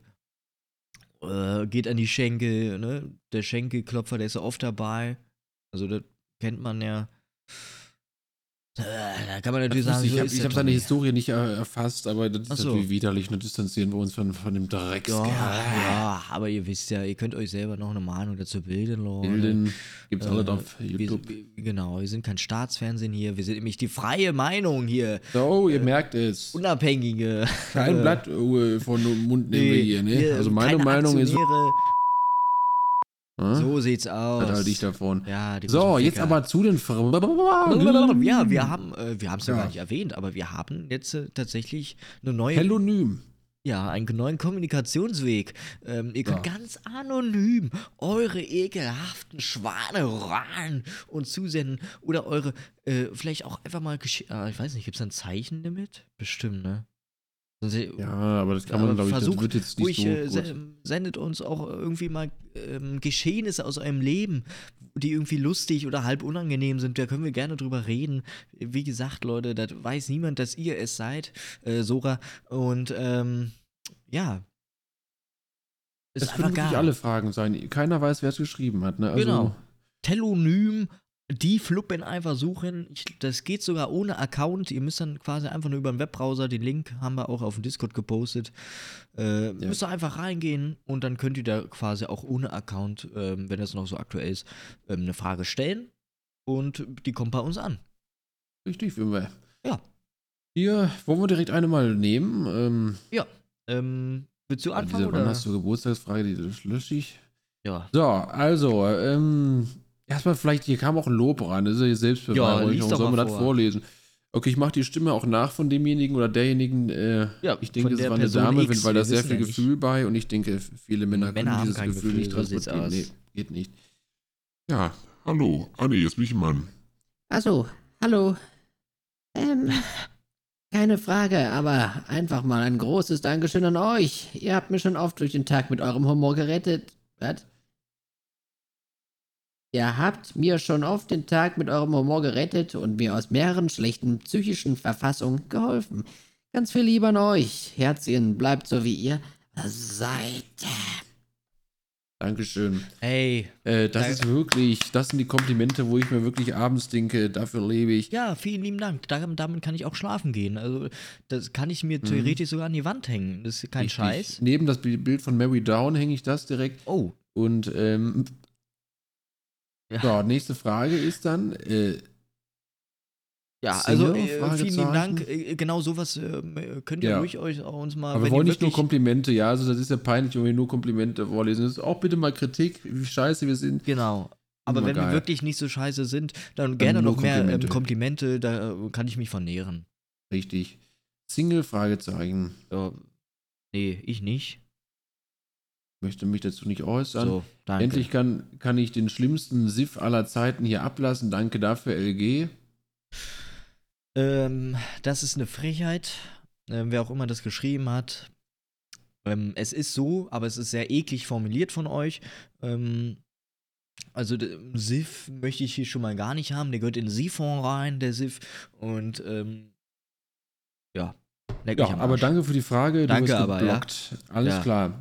Äh, geht an die Schenkel, ne? Der Schenkelklopfer, der ist ja oft dabei. Also, das kennt man ja. Äh, Da kann man natürlich Das sagen, wusste ich so ich habe ist ich der hab seine Tommy. Historie nicht äh, erfasst, aber das Ach ist so. natürlich widerlich. Und distanzieren wir uns von, von dem Dreckskerl. Ja, ja, aber ihr wisst ja, ihr könnt euch selber noch eine Meinung dazu bilden, Leute. Bilden gibt's alles Äh, auf wir, YouTube. wir, genau, wir sind kein Staatsfernsehen hier, wir sind nämlich die freie Meinung hier. So, ihr merkt es. Unabhängige. Kein Blatt äh, von dem Mund nehmen wir Nee, hier, ne? wir- Also meine keine Meinung ist. Aktionäre. Hm? So sieht's aus. Da halte ich davon. Ja, die So, großen jetzt Ficker. aber zu den Fragen. Ja, wir haben, äh, wir haben es ja Ja. gar nicht erwähnt, aber wir haben jetzt äh, tatsächlich eine neue, Telonym. ja, einen neuen Kommunikationsweg. Ähm, ihr könnt Ja. ganz anonym eure ekelhaften Schwanereien uns zusenden oder eure, äh, vielleicht auch einfach mal, Gesch äh, ich weiß nicht, gibt es ein Zeichenlimit? Bestimmt, ne? Sonst, äh, Ja, aber das kann aber man, glaube ich, das versucht wird jetzt nicht ruhig, so äh, gut. se- sendet uns auch irgendwie mal ähm, Geschehnisse aus eurem Leben, die irgendwie lustig oder halb unangenehm sind. Da können wir gerne drüber reden. Wie gesagt, Leute, da weiß niemand, dass ihr es seid, äh, Sora. Und ähm, ja. Ist Es können einfach wirklich geil. alle Fragen sein. Keiner weiß, wer es geschrieben hat, ne? Also, Genau. Telonym, die Fluppen einfach suchen. Ich, das geht sogar ohne Account. Ihr müsst dann quasi einfach nur über den Webbrowser, den Link haben wir auch auf dem Discord gepostet. Äh, Ja. Müsst ihr einfach reingehen und dann könnt ihr da quasi auch ohne Account, ähm, wenn das noch so aktuell ist, ähm, eine Frage stellen und die kommt bei uns an. Richtig, wenn wir. Ja. Hier, wollen wir direkt eine mal nehmen? Ähm, Ähm, willst du anfangen diese, wann oder? hast du Geburtstagsfrage, die lösche ich. Ja. So, also, ähm, erstmal vielleicht, hier kam auch ein Lob ran, das ist ja Ja, Selbstbeweihräucherung, lies doch soll mal man das vor. vorlesen? Okay, ich mache die Stimme auch nach von demjenigen oder derjenigen, äh, Ja, ich denke, von es der war eine Person Dame, X, wenn, weil wir da sehr wissen viel ja nicht. Gefühl bei und ich denke, viele Männer, Männer können haben dieses kein Gefühl, Gefühl, nicht so sieht's transportieren. aus. Nee, geht nicht. Ja, hallo. Ah nee, jetzt bin ich ein Mann. Achso, hallo. Ähm, keine Frage, aber einfach mal ein großes Dankeschön an euch. Ihr habt mir schon oft durch den Tag mit eurem Humor gerettet. Was? Ihr habt mir schon oft den Tag mit eurem Humor gerettet und mir aus mehreren schlechten psychischen Verfassungen geholfen. Ganz viel Liebe an euch. Herzchen, bleibt so wie ihr seid. Dankeschön. Hey. Äh, das Da- ist wirklich, das sind die Komplimente, wo ich mir wirklich abends denke, dafür lebe ich. Ja, vielen lieben Dank. Da, damit kann ich auch schlafen gehen. Also, das kann ich mir theoretisch sogar an die Wand hängen. Das ist kein Richtig. Scheiß. Neben das Bild von Mary Down hänge ich das direkt. Oh. Und, ähm, Ja. so, nächste Frage ist dann, äh, Ja, Single? also äh, vielen Fragezeichen. lieben Dank. Äh, genau sowas äh, könnt ihr Ja. ruhig euch auch uns mal. aber wir wenn wollen ihr nicht nur wirklich- Komplimente, ja, also das ist ja peinlich, wenn wir nur Komplimente vorlesen. Das ist auch bitte mal Kritik, wie scheiße wir sind. Genau. Aber Immer wenn wir geil. wirklich nicht so scheiße sind, dann gerne nur noch mehr Komplimente. Komplimente. Ähm, Komplimente, da äh, kann ich mich von nähren. Richtig. Single? Fragezeichen. Ja. Nee, ich nicht. Möchte mich dazu nicht äußern. So, danke. Endlich kann, kann ich den schlimmsten Siff aller Zeiten hier ablassen. Danke dafür, L G. Ähm, das ist eine Frechheit. Ähm, wer auch immer das geschrieben hat. Ähm, es ist so, aber es ist sehr eklig formuliert von euch. Ähm, also d- Siff möchte ich hier schon mal gar nicht haben. Der gehört in den Siphon rein, der Siff. Und ähm, ja, leck mich Ja, am aber Arsch. danke für die Frage. Danke du wirst aber, ja. geblockt. Alles Ja. klar.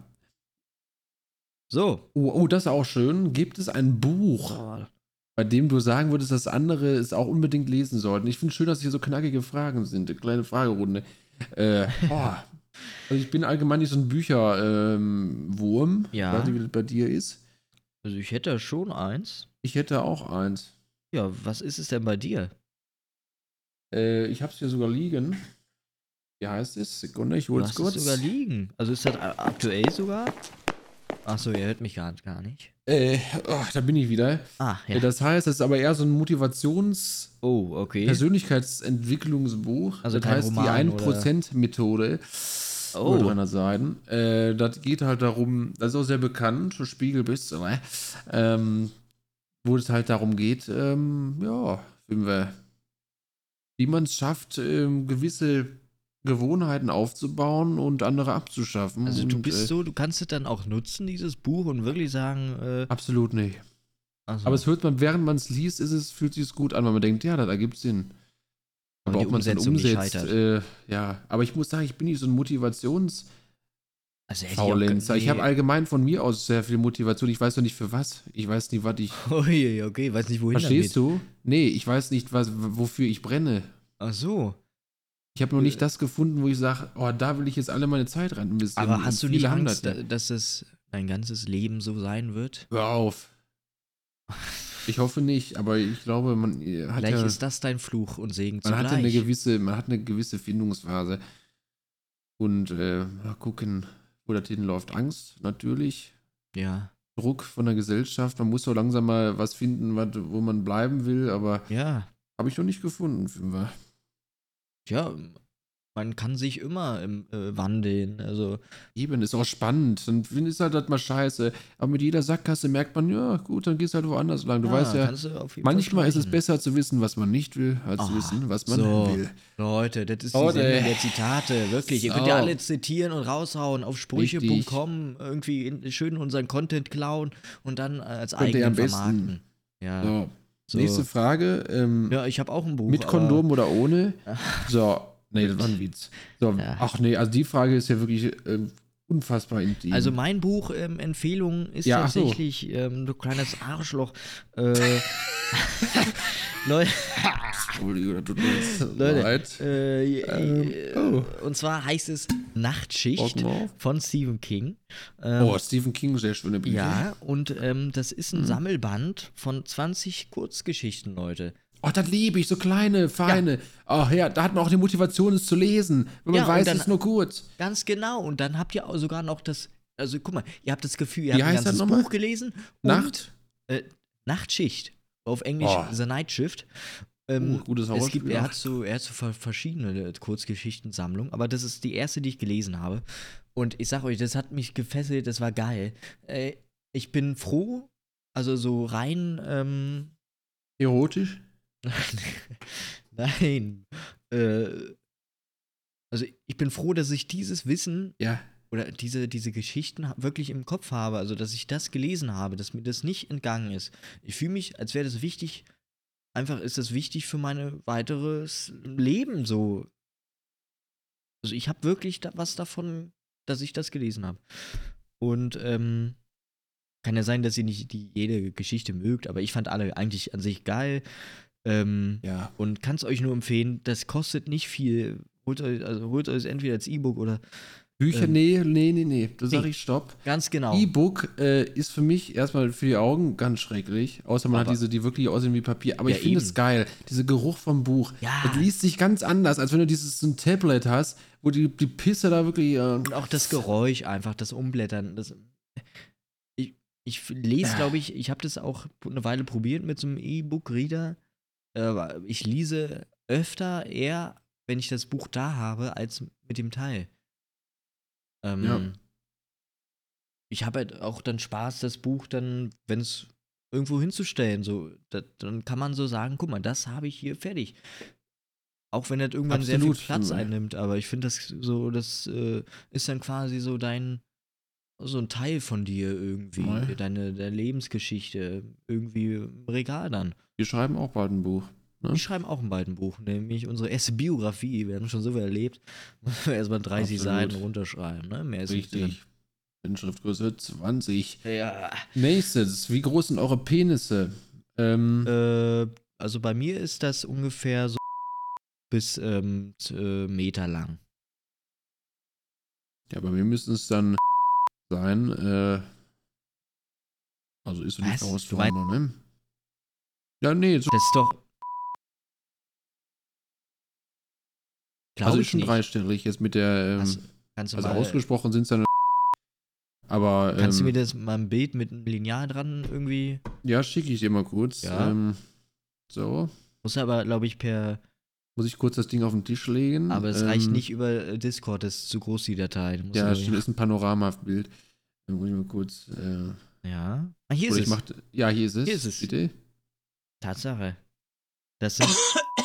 So. Oh, oh, das ist auch schön. Gibt es ein Buch, bei dem du sagen würdest, dass andere es auch unbedingt lesen sollten? Ich finde schön, dass hier so knackige Fragen sind. Eine kleine Fragerunde. Äh, boah. Also ich bin allgemein nicht so ein Bücherwurm. Ja. Ich weiß nicht, wie das bei dir ist. Also ich hätte schon eins. Ich hätte auch eins. Ja, was ist es denn bei dir? Äh, ich habe es hier sogar liegen. Wie heißt es? Sekunde, ich Du hol's hast kurz. es sogar liegen. Also ist das a- aktuell sogar? Achso, ihr hört mich gar, gar nicht. Äh, oh, da bin ich wieder. Ah, ja. Äh, Das heißt, es ist aber eher so ein Motivations- Oh, okay. Persönlichkeitsentwicklungsbuch. Also das kein heißt Roman die ein Prozent Methode. Oh. Über dreihundert Seiten. Äh, das geht halt darum, das ist auch sehr bekannt, für Spiegel bis, äh, ähm, wo es halt darum geht, ähm, ja, wenn wir, wie man es schafft, ähm, gewisse Gewohnheiten aufzubauen und andere abzuschaffen. Also du und, bist äh, so, du kannst es dann auch nutzen, dieses Buch, und wirklich sagen, äh, absolut nicht. also, Aber es hört man, während man es liest, ist es, fühlt sich gut an, weil man denkt, ja, das ergibt Sinn. Aber Aber die ob man es dann Umsetzung, die umsetzt, scheitert. äh, ja. Aber ich muss sagen, ich bin nicht so ein Motivations- Also hätte ich auch Faulenzer. ge- Ich habe nee. allgemein von mir aus sehr viel Motivation. Ich weiß noch nicht für was. Ich weiß nicht, was ich. Ui, okay, weiß nicht, wohin Verstehst damit. du? Nee, ich weiß nicht, was, wofür ich brenne. Ach so. Ich habe noch Äh. nicht das gefunden, wo ich sage, oh, da will ich jetzt alle meine Zeit rein investieren. Aber Und hast du viele nicht haben Angst, das da, nicht. dass das dein ganzes Leben so sein wird? Hör auf. Ich hoffe nicht, aber ich glaube, man äh, hat Vielleicht ja, ist das dein Fluch und Segen man hat ja eine zugleich. gewisse, man hat eine gewisse Findungsphase. Und äh, mal gucken, wo das hinläuft. Angst, natürlich. Ja, Druck von der Gesellschaft. Man muss so langsam mal was finden, was, wo man bleiben will, aber ja, habe ich noch nicht gefunden, Fünfer. ja. Man kann sich immer im, äh, wandeln. Also, Eben, ist auch spannend. Dann ist halt das mal scheiße. Aber mit jeder Sackgasse merkt man, ja, gut, dann gehst du halt woanders lang. Du weißt ja, kannst du auf jeden Fall manchmal ist es streichen. besser zu wissen, was man nicht will, als zu Ah, wissen, was man so. will. Leute, das ist die Leute. Sendung der Zitate, wirklich. Ihr könnt ja So. alle zitieren und raushauen auf sprüche punkt com, irgendwie in, schön unseren Content klauen und dann äh, als Könnt ihr eigenen am besten. vermarkten. Ja, So. so. Nächste Frage. Ähm, Ja, ich habe auch ein Buch. mit aber- Kondom oder ohne? So, nee, das war ein Witz. So, Ja. ach nee, also die Frage ist ja wirklich ähm, unfassbar intim. Also mein Buch ähm, Empfehlung ist Ja, ach so. tatsächlich ähm, du kleines Arschloch. Äh, Leute, Entschuldigung, das tut mir jetzt Leute, leid. äh, Ähm, äh, oh. und zwar heißt es Nachtschicht Augen auf. von Stephen King. Ähm, Oh, Stephen King, sehr schöne Bücher. ja, und ähm, das ist ein Mhm. Sammelband von zwanzig Kurzgeschichten, Leute. Oh, das liebe ich, so kleine, feine. Ach ja, da hat man auch die Motivation, es zu lesen. Wenn man Ja, und weiß, dann- es ist nur kurz. Ganz genau. Und dann habt ihr auch sogar noch das, also guck mal, ihr habt das Gefühl, ihr Wie habt ein heißt das ganzes nochmal? Buch gelesen. Nacht? Und, äh, Nachtschicht. Auf Englisch Oh. The Night Shift. Ähm, Oh, gutes es Horrorspiel gibt, er auch. hat so, er hat so ver- verschiedene äh, Kurzgeschichtensammlungen, aber das ist die erste, die ich gelesen habe. Und ich sag euch, das hat mich gefesselt, das war geil. Äh, ich bin froh, also so rein, ähm, Erotisch? nein. Äh, also ich bin froh, dass ich dieses Wissen Ja. oder diese, diese Geschichten ha- wirklich im Kopf habe, also dass ich das gelesen habe, dass mir das nicht entgangen ist. Ich fühle mich, als wäre das wichtig, einfach ist das wichtig für mein weiteres Leben so. Also ich habe wirklich da was davon, dass ich das gelesen habe. Und ähm, kann ja sein, dass ihr nicht die, jede Geschichte mögt, aber ich fand alle eigentlich an sich geil. Ähm, Ja. und kann es euch nur empfehlen, das kostet nicht viel. Holt euch, also holt euch entweder als E-Book oder Bücher, Ähm, nee, nee, nee, nee. Da sag nee. ich Stopp. ganz genau. E-Book äh, ist für mich erstmal für die Augen ganz schrecklich. Außer man Aber- hat diese, die wirklich aussehen wie Papier. Aber Ja, ich finde es eben. geil. Dieser Geruch vom Buch. Ja. Das liest sich ganz anders, als wenn du dieses so ein Tablet hast, wo die, die Pisse da wirklich. Äh, Und auch das Geräusch einfach, das Umblättern. Das, ich ich lese, glaube ich, ich habe das auch eine Weile probiert mit so einem E-Book-Reader. Aber ich lese öfter eher, wenn ich das Buch da habe, als mit dem Teil. Ähm, Ja. Ich habe halt auch dann Spaß, das Buch dann, wenn es irgendwo hinzustellen. So, da, dann kann man so sagen, guck mal, das habe ich hier fertig. Auch wenn das irgendwann sehr Absolut, viel Platz finde ich. einnimmt, aber ich finde das so, das äh, ist dann quasi so dein, so ein Teil von dir irgendwie, Mal. deine, deine Lebensgeschichte irgendwie im Regal dann. Wir schreiben auch bald ein Buch. Ne? Wir schreiben auch ein bald ein Buch, nämlich unsere erste Biografie. Wir haben schon so viel erlebt. Müssen wir erstmal dreißig Absolut. Seiten runterschreiben, ne? Mehr ist nicht Richtig. In Schriftgröße zwanzig. drin. Ja. Nächstes. Wie groß sind eure Penisse? Ähm, Äh, also bei mir ist das ungefähr so bis ähm, z- äh, Meter lang. ja, bei mir müssen es dann sein. Äh, also ist so die Was? Du Faustform, ne? Ja, nee, so, Das ist doch. Glaube also ist ich schon nicht. dreistellig jetzt mit der. Ähm, Hast, kannst du, also mal, ausgesprochen sind es dann. Aber. kannst du ähm, mir das mal ein Bild mit einem Lineal dran irgendwie? Ja, schicke ich dir mal kurz. Ja. Ähm, so. Muss aber, glaube ich, per. Muss ich kurz das Ding auf den Tisch legen. Aber es ähm, reicht nicht über äh, Discord, das ist zu groß, die Datei. Du musst, Ja, glaub stimmt, ist ein Panoramabild. Dann muss ich mal kurz. Äh, ich, ja. Ah, hier ist oder es. ich mach, ja, hier ist es. Hier ist es. Bitte. Tatsache. Das sind.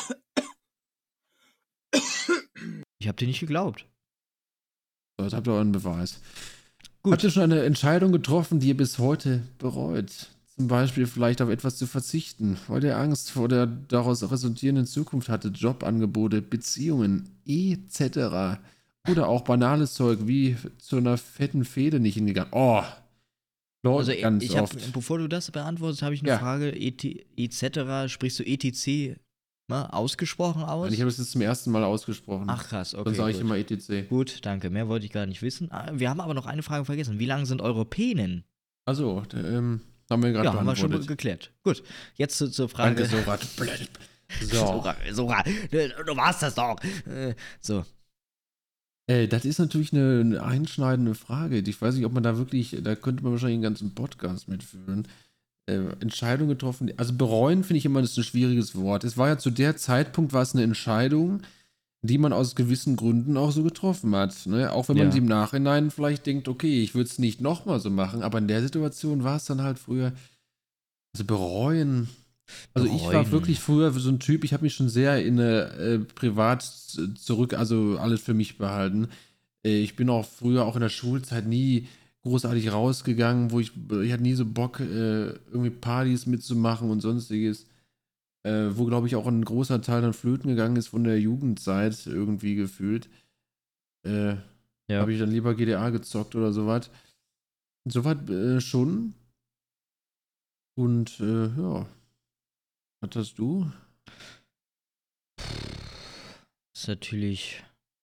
Ich habe dir nicht geglaubt. So, jetzt habt ihr euren Beweis. Gut. Habt ihr schon eine Entscheidung getroffen, die ihr bis heute bereut? Zum Beispiel vielleicht auf etwas zu verzichten, weil ihr Angst vor der daraus resultierenden Zukunft hatte, Jobangebote, Beziehungen et cetera. Oder auch banales Zeug wie zu einer fetten Fehde nicht hingegangen. Oh, Leute, Also ganz ich habe, oft. bevor du das beantwortest, habe ich eine Ja. Frage. Et, et cetera. Sprichst du E T C mal ausgesprochen aus? Nein, ich habe es jetzt zum ersten Mal ausgesprochen. Ach krass, okay. Sonst sage ich gut. immer E T C. Gut, danke. Mehr wollte ich gar nicht wissen. Ah, wir haben aber noch eine Frage vergessen. Wie lang sind eure Penen? Also, ähm, haben wir gerade Ja, haben wir schon beantwortet. geklärt. Gut, jetzt zu, zur Frage. Danke, Sorat. So. Sora, Sora, du warst das doch. Äh, So, Äh, das ist natürlich eine, eine einschneidende Frage. Ich weiß nicht, ob man da wirklich, da könnte man wahrscheinlich einen ganzen Podcast mitführen. Äh, Entscheidung getroffen. Also bereuen finde ich immer, das ist ein schwieriges Wort. Es war ja zu der Zeitpunkt war es eine Entscheidung, die man aus gewissen Gründen auch so getroffen hat. Ne? Auch wenn man Ja. sich im Nachhinein vielleicht denkt, okay, ich würde es nicht nochmal so machen, aber in der Situation war es dann halt früher. Also bereuen. Also ich war Bereuen. wirklich früher so ein Typ, ich habe mich schon sehr in äh, privat z- zurück, also alles für mich behalten. Äh, ich bin auch früher auch in der Schulzeit nie großartig rausgegangen, wo ich, ich hatte nie so Bock, äh, irgendwie Partys mitzumachen und sonstiges. Äh, wo, glaube ich, auch ein großer Teil dann flöten gegangen ist von der Jugendzeit irgendwie gefühlt. Äh, ja. Habe ich dann lieber G T A gezockt oder sowas. Soweit äh, schon. Und äh, ja. Was hast du? ist natürlich.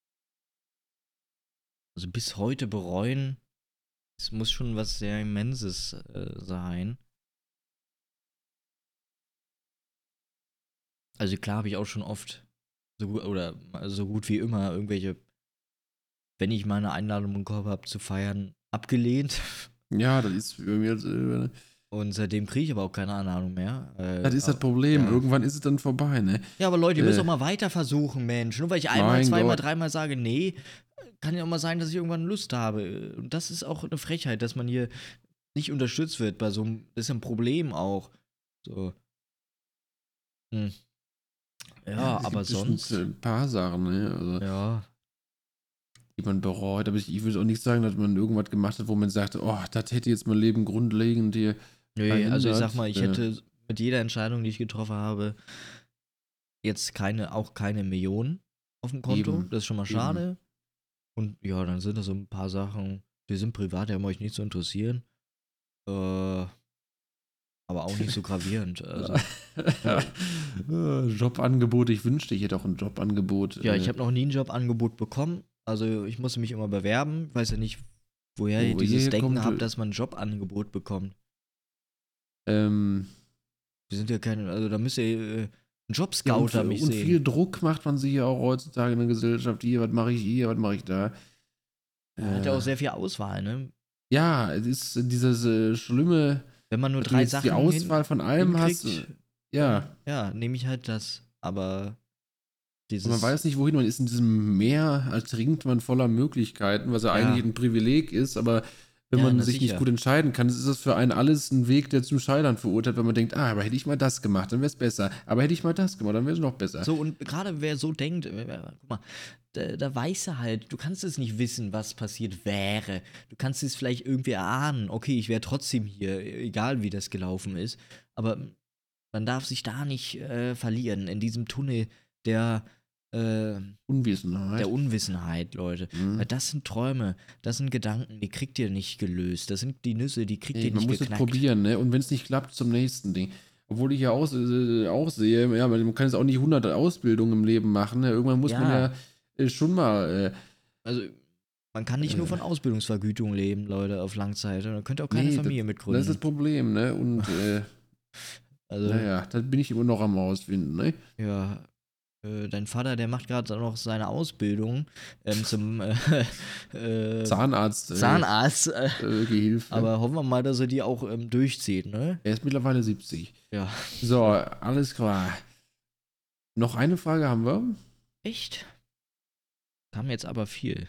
Also bis heute bereuen, es muss schon was sehr Immenses äh, sein. Also klar habe ich auch schon oft, so gut, oder so gut wie immer, irgendwelche, wenn ich mal eine Einladung bekommen habe zu feiern, abgelehnt. Ja, das ist für mich jetzt, äh, Und seitdem kriege ich aber auch keine Einladung mehr. Äh, das ist das Problem. ja. Irgendwann ist es dann vorbei, ne? Ja, aber Leute, ihr Äh. müsst auch mal weiter versuchen, Mensch. Nur weil ich einmal, Mein zweimal, Gott. dreimal sage, nee, kann ja auch mal sein, dass ich irgendwann Lust habe. Und das ist auch eine Frechheit, dass man hier nicht unterstützt wird bei so einem, das ist ein Problem auch. So. Hm. Ja, es aber gibt bestimmt, sonst. äh, ein paar Sachen, ne? Also, Ja. die man bereut. Aber ich, ich würde auch nicht sagen, dass man irgendwas gemacht hat, wo man sagt, oh, das hätte jetzt mein Leben grundlegend hier. Nee, also ich verändert. sag mal, ich Äh. hätte mit jeder Entscheidung, die ich getroffen habe, jetzt keine, auch keine Millionen auf dem Konto. Eben, Das ist schon mal eben. schade. Und ja, dann sind da so ein paar Sachen, die sind privat, die haben euch nicht zu interessieren. Äh, aber auch nicht so gravierend. Also, Äh, Jobangebot, ich wünschte, ich hätte auch ein Jobangebot. ja, äh, ich habe noch nie ein Jobangebot bekommen. Also ich musste mich immer bewerben. Weiß ja nicht, woher Oh, ihr dieses hier Denken kommt, habt, äh, dass man ein Jobangebot bekommt. ähm, Wir sind ja keine, also da müsst ihr äh, einen ja, Jobscouter und, mich und sehen. viel Druck macht man sich ja auch heutzutage in der Gesellschaft. Hier, was mache ich hier, was mache ich da? Man hat ja Äh, auch sehr viel Auswahl, ne? Ja, es ist dieses äh, schlimme, Wenn man nur dass du drei jetzt Sachen die Auswahl von allem hast. hinkriegt, äh, Ja, ja, nehme ich halt das. Aber dieses. und man weiß nicht, wohin man ist. In diesem Meer ertrinkt man voller Möglichkeiten, was ja, Ja. eigentlich ein Privileg ist, aber wenn Ja, man na sich sicher. nicht gut entscheiden kann, ist das für einen alles ein Weg, der zum Scheitern verurteilt, wenn man denkt, ah, aber hätte ich mal das gemacht, dann wäre es besser. Aber hätte ich mal das gemacht, dann wäre es noch besser. So, und gerade wer so denkt, äh, äh, guck mal, da, da weiß er halt, du kannst es nicht wissen, was passiert wäre. Du kannst es vielleicht irgendwie erahnen, okay, ich wäre trotzdem hier, egal wie das gelaufen ist. Aber man darf sich da nicht äh, verlieren, in diesem Tunnel der, äh, Unwissenheit. der Unwissenheit, Leute. Mhm. Weil das sind Träume, das sind Gedanken, die kriegt ihr nicht gelöst. Das sind die Nüsse, die kriegt Ey, ihr man nicht muss es geknackt. probieren, ne? Und wenn es nicht klappt, zum nächsten Ding. Obwohl ich ja auch, äh, auch sehe, ja, man kann jetzt auch nicht hundert Ausbildungen im Leben machen. Ne? Irgendwann muss Ja. man ja äh, schon mal. Äh, Also, man kann nicht nur Äh. von Ausbildungsvergütung leben, Leute, auf Langzeit. Da könnt ihr auch keine nee, Familie das, mitgründen. das ist das Problem, ne? Und äh, also, naja, da bin ich immer noch am Ausfinden, ne? ja, äh, dein Vater, der macht gerade noch seine Ausbildung ähm, zum äh, äh, Zahnarzt. Äh, Zahnarzt. Äh, Äh, Gehilfe. aber hoffen wir mal, dass er die auch ähm, durchzieht, ne? Er ist mittlerweile siebzig. Ja. So, alles klar. Noch eine Frage haben wir. Echt? Kam jetzt aber viel.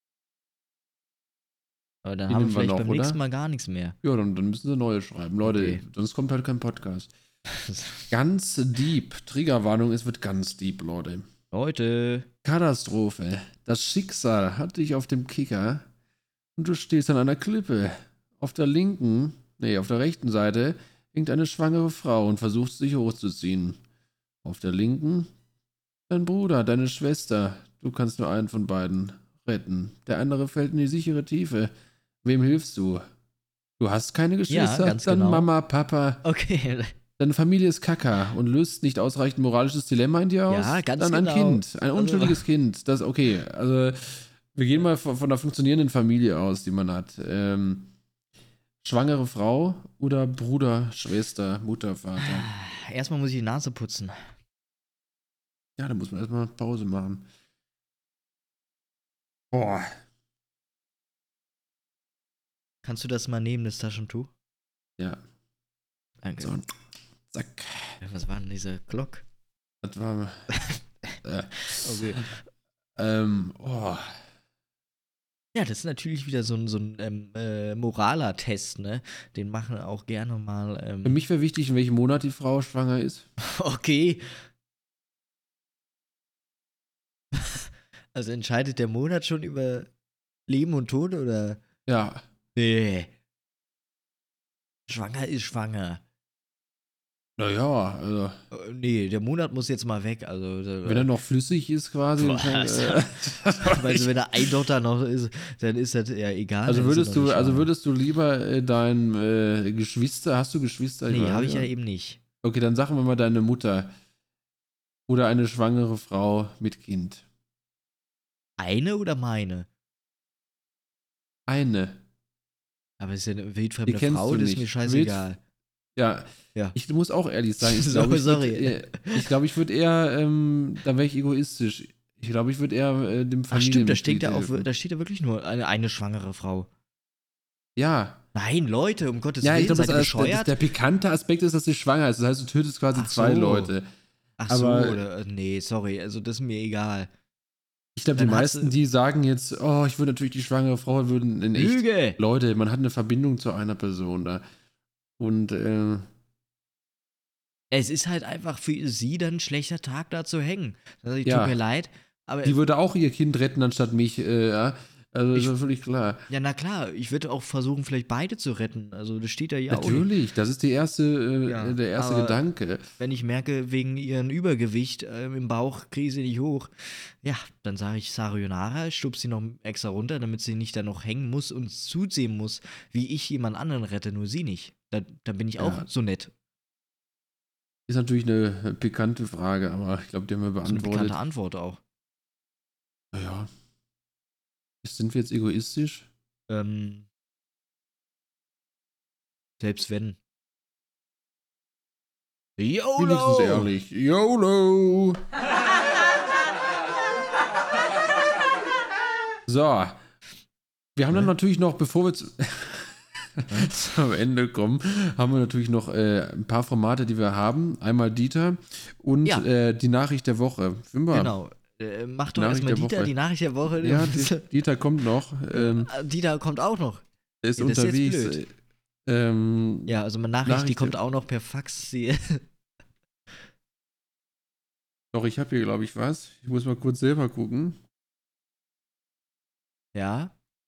Aber dann Die haben wir nehmen wir vielleicht noch, beim oder? nächsten Mal gar nichts mehr. Ja, dann, dann müssen sie neue schreiben. Leute, Okay. sonst kommt halt kein Podcast. Ganz deep. Triggerwarnung, es wird ganz deep, Leute. Leute. Katastrophe. Das Schicksal hat dich auf dem Kicker und du stehst an einer Klippe. Auf der linken, nee, auf der rechten Seite hängt eine schwangere Frau und versucht sich hochzuziehen. Auf der linken dein Bruder, deine Schwester. Du kannst nur einen von beiden retten. Der andere fällt in die sichere Tiefe. Wem hilfst du? Du hast keine Geschwister? ganz Dann genau. Mama, Papa. Okay. Deine Familie ist Kaka und löst nicht ausreichend moralisches Dilemma in dir aus? Ja, ganz Dann ein genau. Kind, ein Also- unschuldiges Kind. Das okay. Also wir gehen mal von, von einer funktionierenden Familie aus, die man hat. Ähm, schwangere Frau oder Bruder, Schwester, Mutter, Vater? Erstmal muss ich die Nase putzen. Ja, da muss man erstmal Pause machen. Boah. Kannst du das mal nehmen, das Taschentuch? Ja. Danke. So. Zack. Was war denn diese Glock? Das war. äh, Okay. ähm, oh. Ja, das ist natürlich wieder so ein, so ein ähm, äh, moraler Test, ne? Den machen auch gerne mal. Für Ähm, mich wäre wichtig, in welchem Monat die Frau schwanger ist. okay. Also entscheidet der Monat schon über Leben und Tod oder? Ja. Nee. Schwanger ist schwanger. Naja, also. Äh, Nee, der Monat muss jetzt mal weg. Also, äh, Wenn er noch flüssig ist, quasi. dann kann, Was? äh, also wenn da ein Dotter noch ist, dann ist das ja egal. also dann ist er würdest noch du, nicht also schwanger. würdest du lieber äh, dein äh, Geschwister, hast du Geschwister? Nee, weiß habe ich ja nicht. eben nicht. Okay, dann sagen wir mal deine Mutter. Oder eine schwangere Frau mit Kind. Eine oder meine? Eine. Aber es ist ja eine Die wildfremde kennst Frau, du das ist nicht. mir scheißegal. Ja, Ja. ich muss auch ehrlich sein. Ich So, glaube, ich sorry. würde eher, ich, glaub, ich würd eher ähm, da wäre ich egoistisch. Ich glaube, ich würde eher äh, dem Ach stimmt, da Familienmitglied steht ja auch, helfen. da steht ja wirklich nur eine, eine schwangere Frau. Ja. Nein, Leute, um Gottes Ja, ich Willen, glaube, seid das, ihr das, das, bescheuert? der pikante Aspekt ist, dass sie schwanger ist. Das heißt, du tötest quasi Ach zwei so. Leute. Ach aber- so, oder, äh, nee, sorry, also das ist mir egal. Ich glaube, die Dann hat meisten, sie- die sagen jetzt, oh, ich würde natürlich die schwangere Frau, würden in echt. Lüge! Leute, man hat eine Verbindung zu einer Person da. Und, äh, Es ist halt einfach für sie dann ein schlechter Tag, da zu hängen. Also, Ja. tut mir leid, aber die würde auch ihr Kind retten, anstatt mich, äh, ja. Also, Ich- ist ja völlig klar. ja, na klar, ich würde auch versuchen, vielleicht beide zu retten. Also, das steht da ja auch nicht. Natürlich, das ist die erste, äh, Ja, der erste aber- Gedanke. Wenn ich merke, wegen ihrem Übergewicht ähm, im Bauch kriege ich sie nicht hoch, ja, dann sage ich Sayonara, stupst sie noch extra runter, damit sie nicht da noch hängen muss und zusehen muss, wie ich jemand anderen rette, nur sie nicht. Da, dann bin ich auch Ja. so nett. Ist natürlich eine pikante Frage, aber ich glaube, die haben wir Das ist eine beantwortet. bekannte Antwort auch. Naja. Sind wir jetzt egoistisch? Ähm, selbst wenn. YOLO! Wenigstens ehrlich. YOLO! So. Wir haben dann Hä? natürlich noch, bevor wir zu, zum Ende kommen, haben wir natürlich noch äh, ein paar Formate, die wir haben. Einmal Dieter und Ja. äh, die Nachricht der Woche. Fünfer. Genau. Äh, mach doch Nachricht erstmal der Dieter, Woche. die Nachricht der Woche. Ja, Di- Dieter kommt noch. Ähm, Dieter kommt auch noch. er ist Ja, das ist jetzt unterwegs. blöd. Ähm, Ja, also meine Nachricht, die Nachricht kommt der- auch noch per Fax. Sie- Doch, ich habe hier, glaube ich, was. Ich muss mal kurz selber gucken. ja.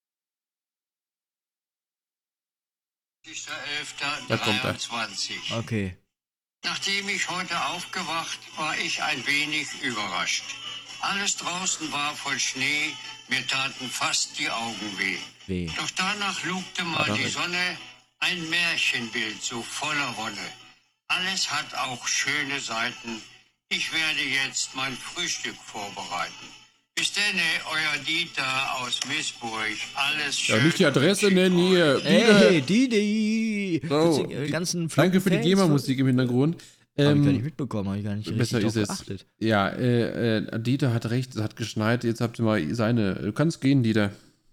Da kommt er. elfter Okay. Nachdem ich heute aufgewacht, war ich ein wenig überrascht. Alles draußen war voll Schnee, mir taten fast die Augen weh. Weh. Doch danach lugte mal da die weg. Sonne, ein Märchenbild so voller Wonne. Alles hat auch schöne Seiten. Ich werde jetzt mein Frühstück vorbereiten. Bis denne, euer Dieter aus Missburg. Alles schön. Ja, nicht die Adresse nennen hier. Hey, Dieter. Didi! So, Die die- ganzen Danke für die Flop-Fans GEMA-Musik im Hintergrund. Hab ich gar nicht Ähm, mitbekommen, hab ich gar nicht besser richtig ist drauf es. geachtet. ja, äh, äh, Dieter hat recht, es hat geschneit. Jetzt habt ihr mal seine. Du kannst gehen, Dieter.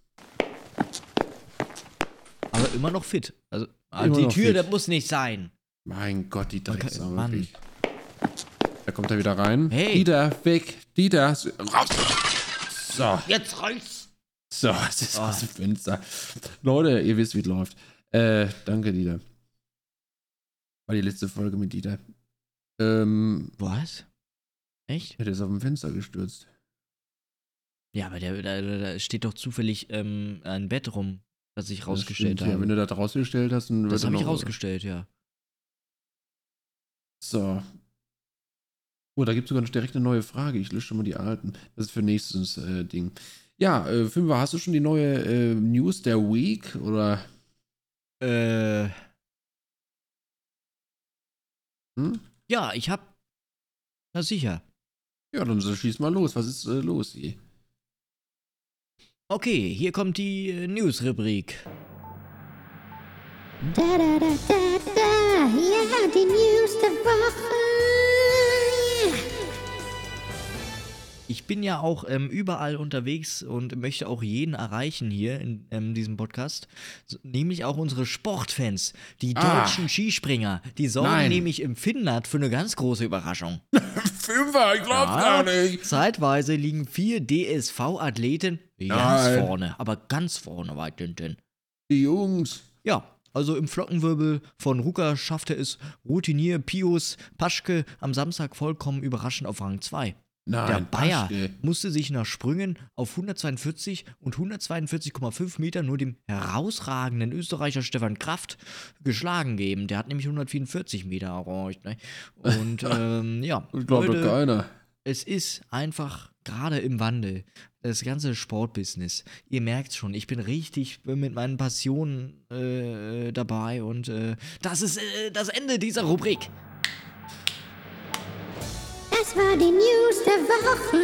Aber immer noch fit. Also, ah, Immer die noch Tür, fit. das muss nicht sein. Mein Gott, die Man kann- Drecksau, Mann. wirklich. Da kommt er wieder rein. Hey. Dieter, weg. Dieter, raus. So, Jetzt reicht's! so, es ist Oh. aus dem Fenster. Leute, ihr wisst, wie es läuft. Äh, danke, Dieter. War die letzte Folge mit Dieter. Ähm, Was? Echt? der ist auf dem Fenster gestürzt. Ja, aber der, da, da da steht doch zufällig ähm, ein Bett rum, das ich Das rausgestellt stimmt, ja, wenn habe. du das rausgestellt hast, dann wird Das er habe ich noch- rausgestellt, ja. So. Oh, da gibt es sogar direkt eine neue Frage. Ich lösche schon mal die alten. Das ist für nächstes äh, Ding. Ja, äh, Fünfer, hast du schon die neue äh, News der Week? Oder? Äh, Hm? ja, ich hab. Na sicher. Ja, dann so, schieß mal los. Was ist äh, los hier? Okay, hier kommt die äh, News-Rubrik. Da, da, da, da, da. Ja, die News der Woche. Ich bin ja auch ähm, überall unterwegs und möchte auch jeden erreichen hier in ähm, diesem Podcast. So, nämlich auch unsere Sportfans, die Ah. deutschen Skispringer. Die sorgen Nein. nämlich im Finnland für eine ganz große Überraschung. Fünfer, ich glaub's Ja, gar nicht. Zeitweise liegen vier D S V-Athleten ganz Nein. vorne, aber ganz vorne weit hinten. Die Jungs. Ja, also im Flockenwirbel von Ruka schaffte es Routinier Pius Paschke am Samstag vollkommen überraschend auf Rang zwei. Nein, Der Bayer Paschke. musste sich nach Sprüngen auf hundertzweiundvierzig und hundertzweiundvierzig Komma fünf Meter nur dem herausragenden Österreicher Stefan Kraft geschlagen geben. Der hat nämlich hundertvierundvierzig Meter erreicht. Ne? Und ähm, ja, Ich glaube doch Leute, keiner. es ist einfach gerade im Wandel, das ganze Sportbusiness. Ihr merkt schon, ich bin richtig mit meinen Passionen äh, dabei und äh, das ist äh, das Ende dieser Rubrik. Das war die News der Woche.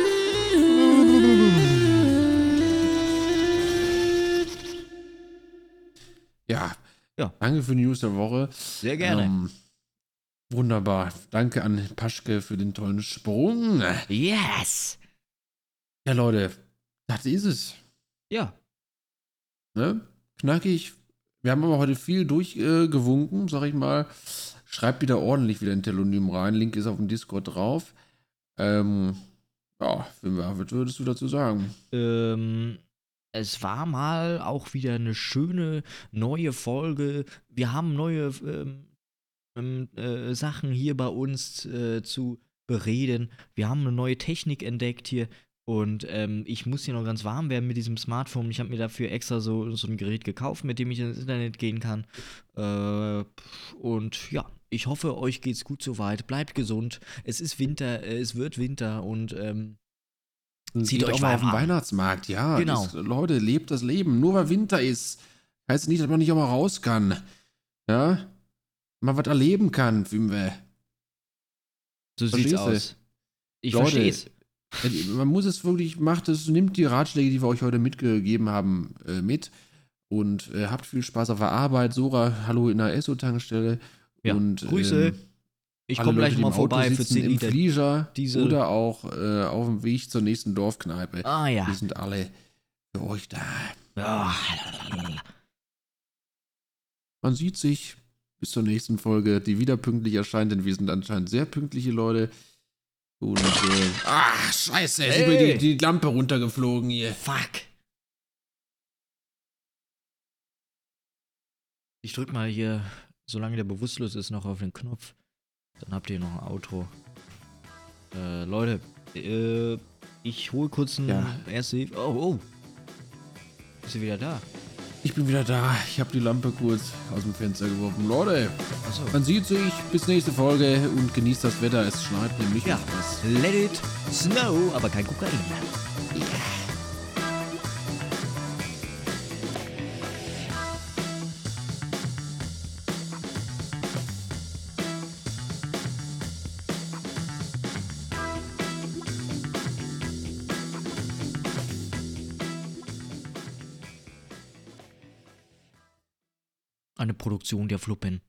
Ja. Ja. Danke für die News der Woche. Sehr gerne. Ähm, wunderbar. Danke an Paschke für den tollen Sprung. Yes! Ja, Leute, das ist es. Ja, Ne? Knackig. Wir haben aber heute viel durchgewunken, äh, sag ich mal. Schreibt wieder ordentlich wieder ein Telonym rein. Link ist auf dem Discord drauf. Ähm, ja, was würdest du dazu sagen? ähm, es war mal auch wieder eine schöne neue Folge. Wir haben neue ähm, ähm, äh, Sachen hier bei uns äh, zu bereden. Wir haben eine neue Technik entdeckt hier. Und ähm, ich muss hier noch ganz warm werden mit diesem Smartphone. Ich habe mir dafür extra so, so ein Gerät gekauft, mit dem ich ins Internet gehen kann. Äh, und ja, ich hoffe, euch geht's gut soweit. Bleibt gesund. Es ist Winter, äh, es wird Winter und ähm, Zieht Geht euch auch mal auf den warm an. Weihnachtsmarkt, ja. Genau. Das, Leute, lebt das Leben. Nur weil Winter ist, heißt nicht, dass man nicht auch mal raus kann. Ja? Mal was erleben kann, Fünfe. so Verstehst sieht's du? aus. Ich Leute, versteh's. Man muss es wirklich, macht es, nimmt die Ratschläge, die wir euch heute mitgegeben haben, äh, mit und äh, habt viel Spaß auf der Arbeit. Sora, hallo in der Esso-Tankstelle. Ja, und, Grüße. ähm, Ich alle komme gleich Leute, die mal im Auto vorbei für sitzen, zehn im Liter. Flieger Diesel. oder auch äh, auf dem Weg zur nächsten Dorfkneipe. Ah ja. Wir sind alle für euch da. Ah. Man sieht sich bis zur nächsten Folge, die wieder pünktlich erscheint, denn wir sind anscheinend sehr pünktliche Leute. Und, äh, ah, scheiße, jetzt ist Hey. mir die, die Lampe runtergeflogen hier. Fuck. Ich drück mal hier, solange der bewusstlos ist, noch auf den Knopf. Dann habt ihr noch ein Outro. Äh, Leute, äh, ich hol kurz ein Ja. erste Hilfe. Oh, oh. Bist du wieder da? Ich bin wieder da. Ich habe die Lampe kurz aus dem Fenster geworfen. Leute, Achso. man sieht sich. Bis nächste Folge und genießt das Wetter. Es schneit nämlich Ja. was. Let it snow, aber kein Kokain. Eine Produktion der Fluppen.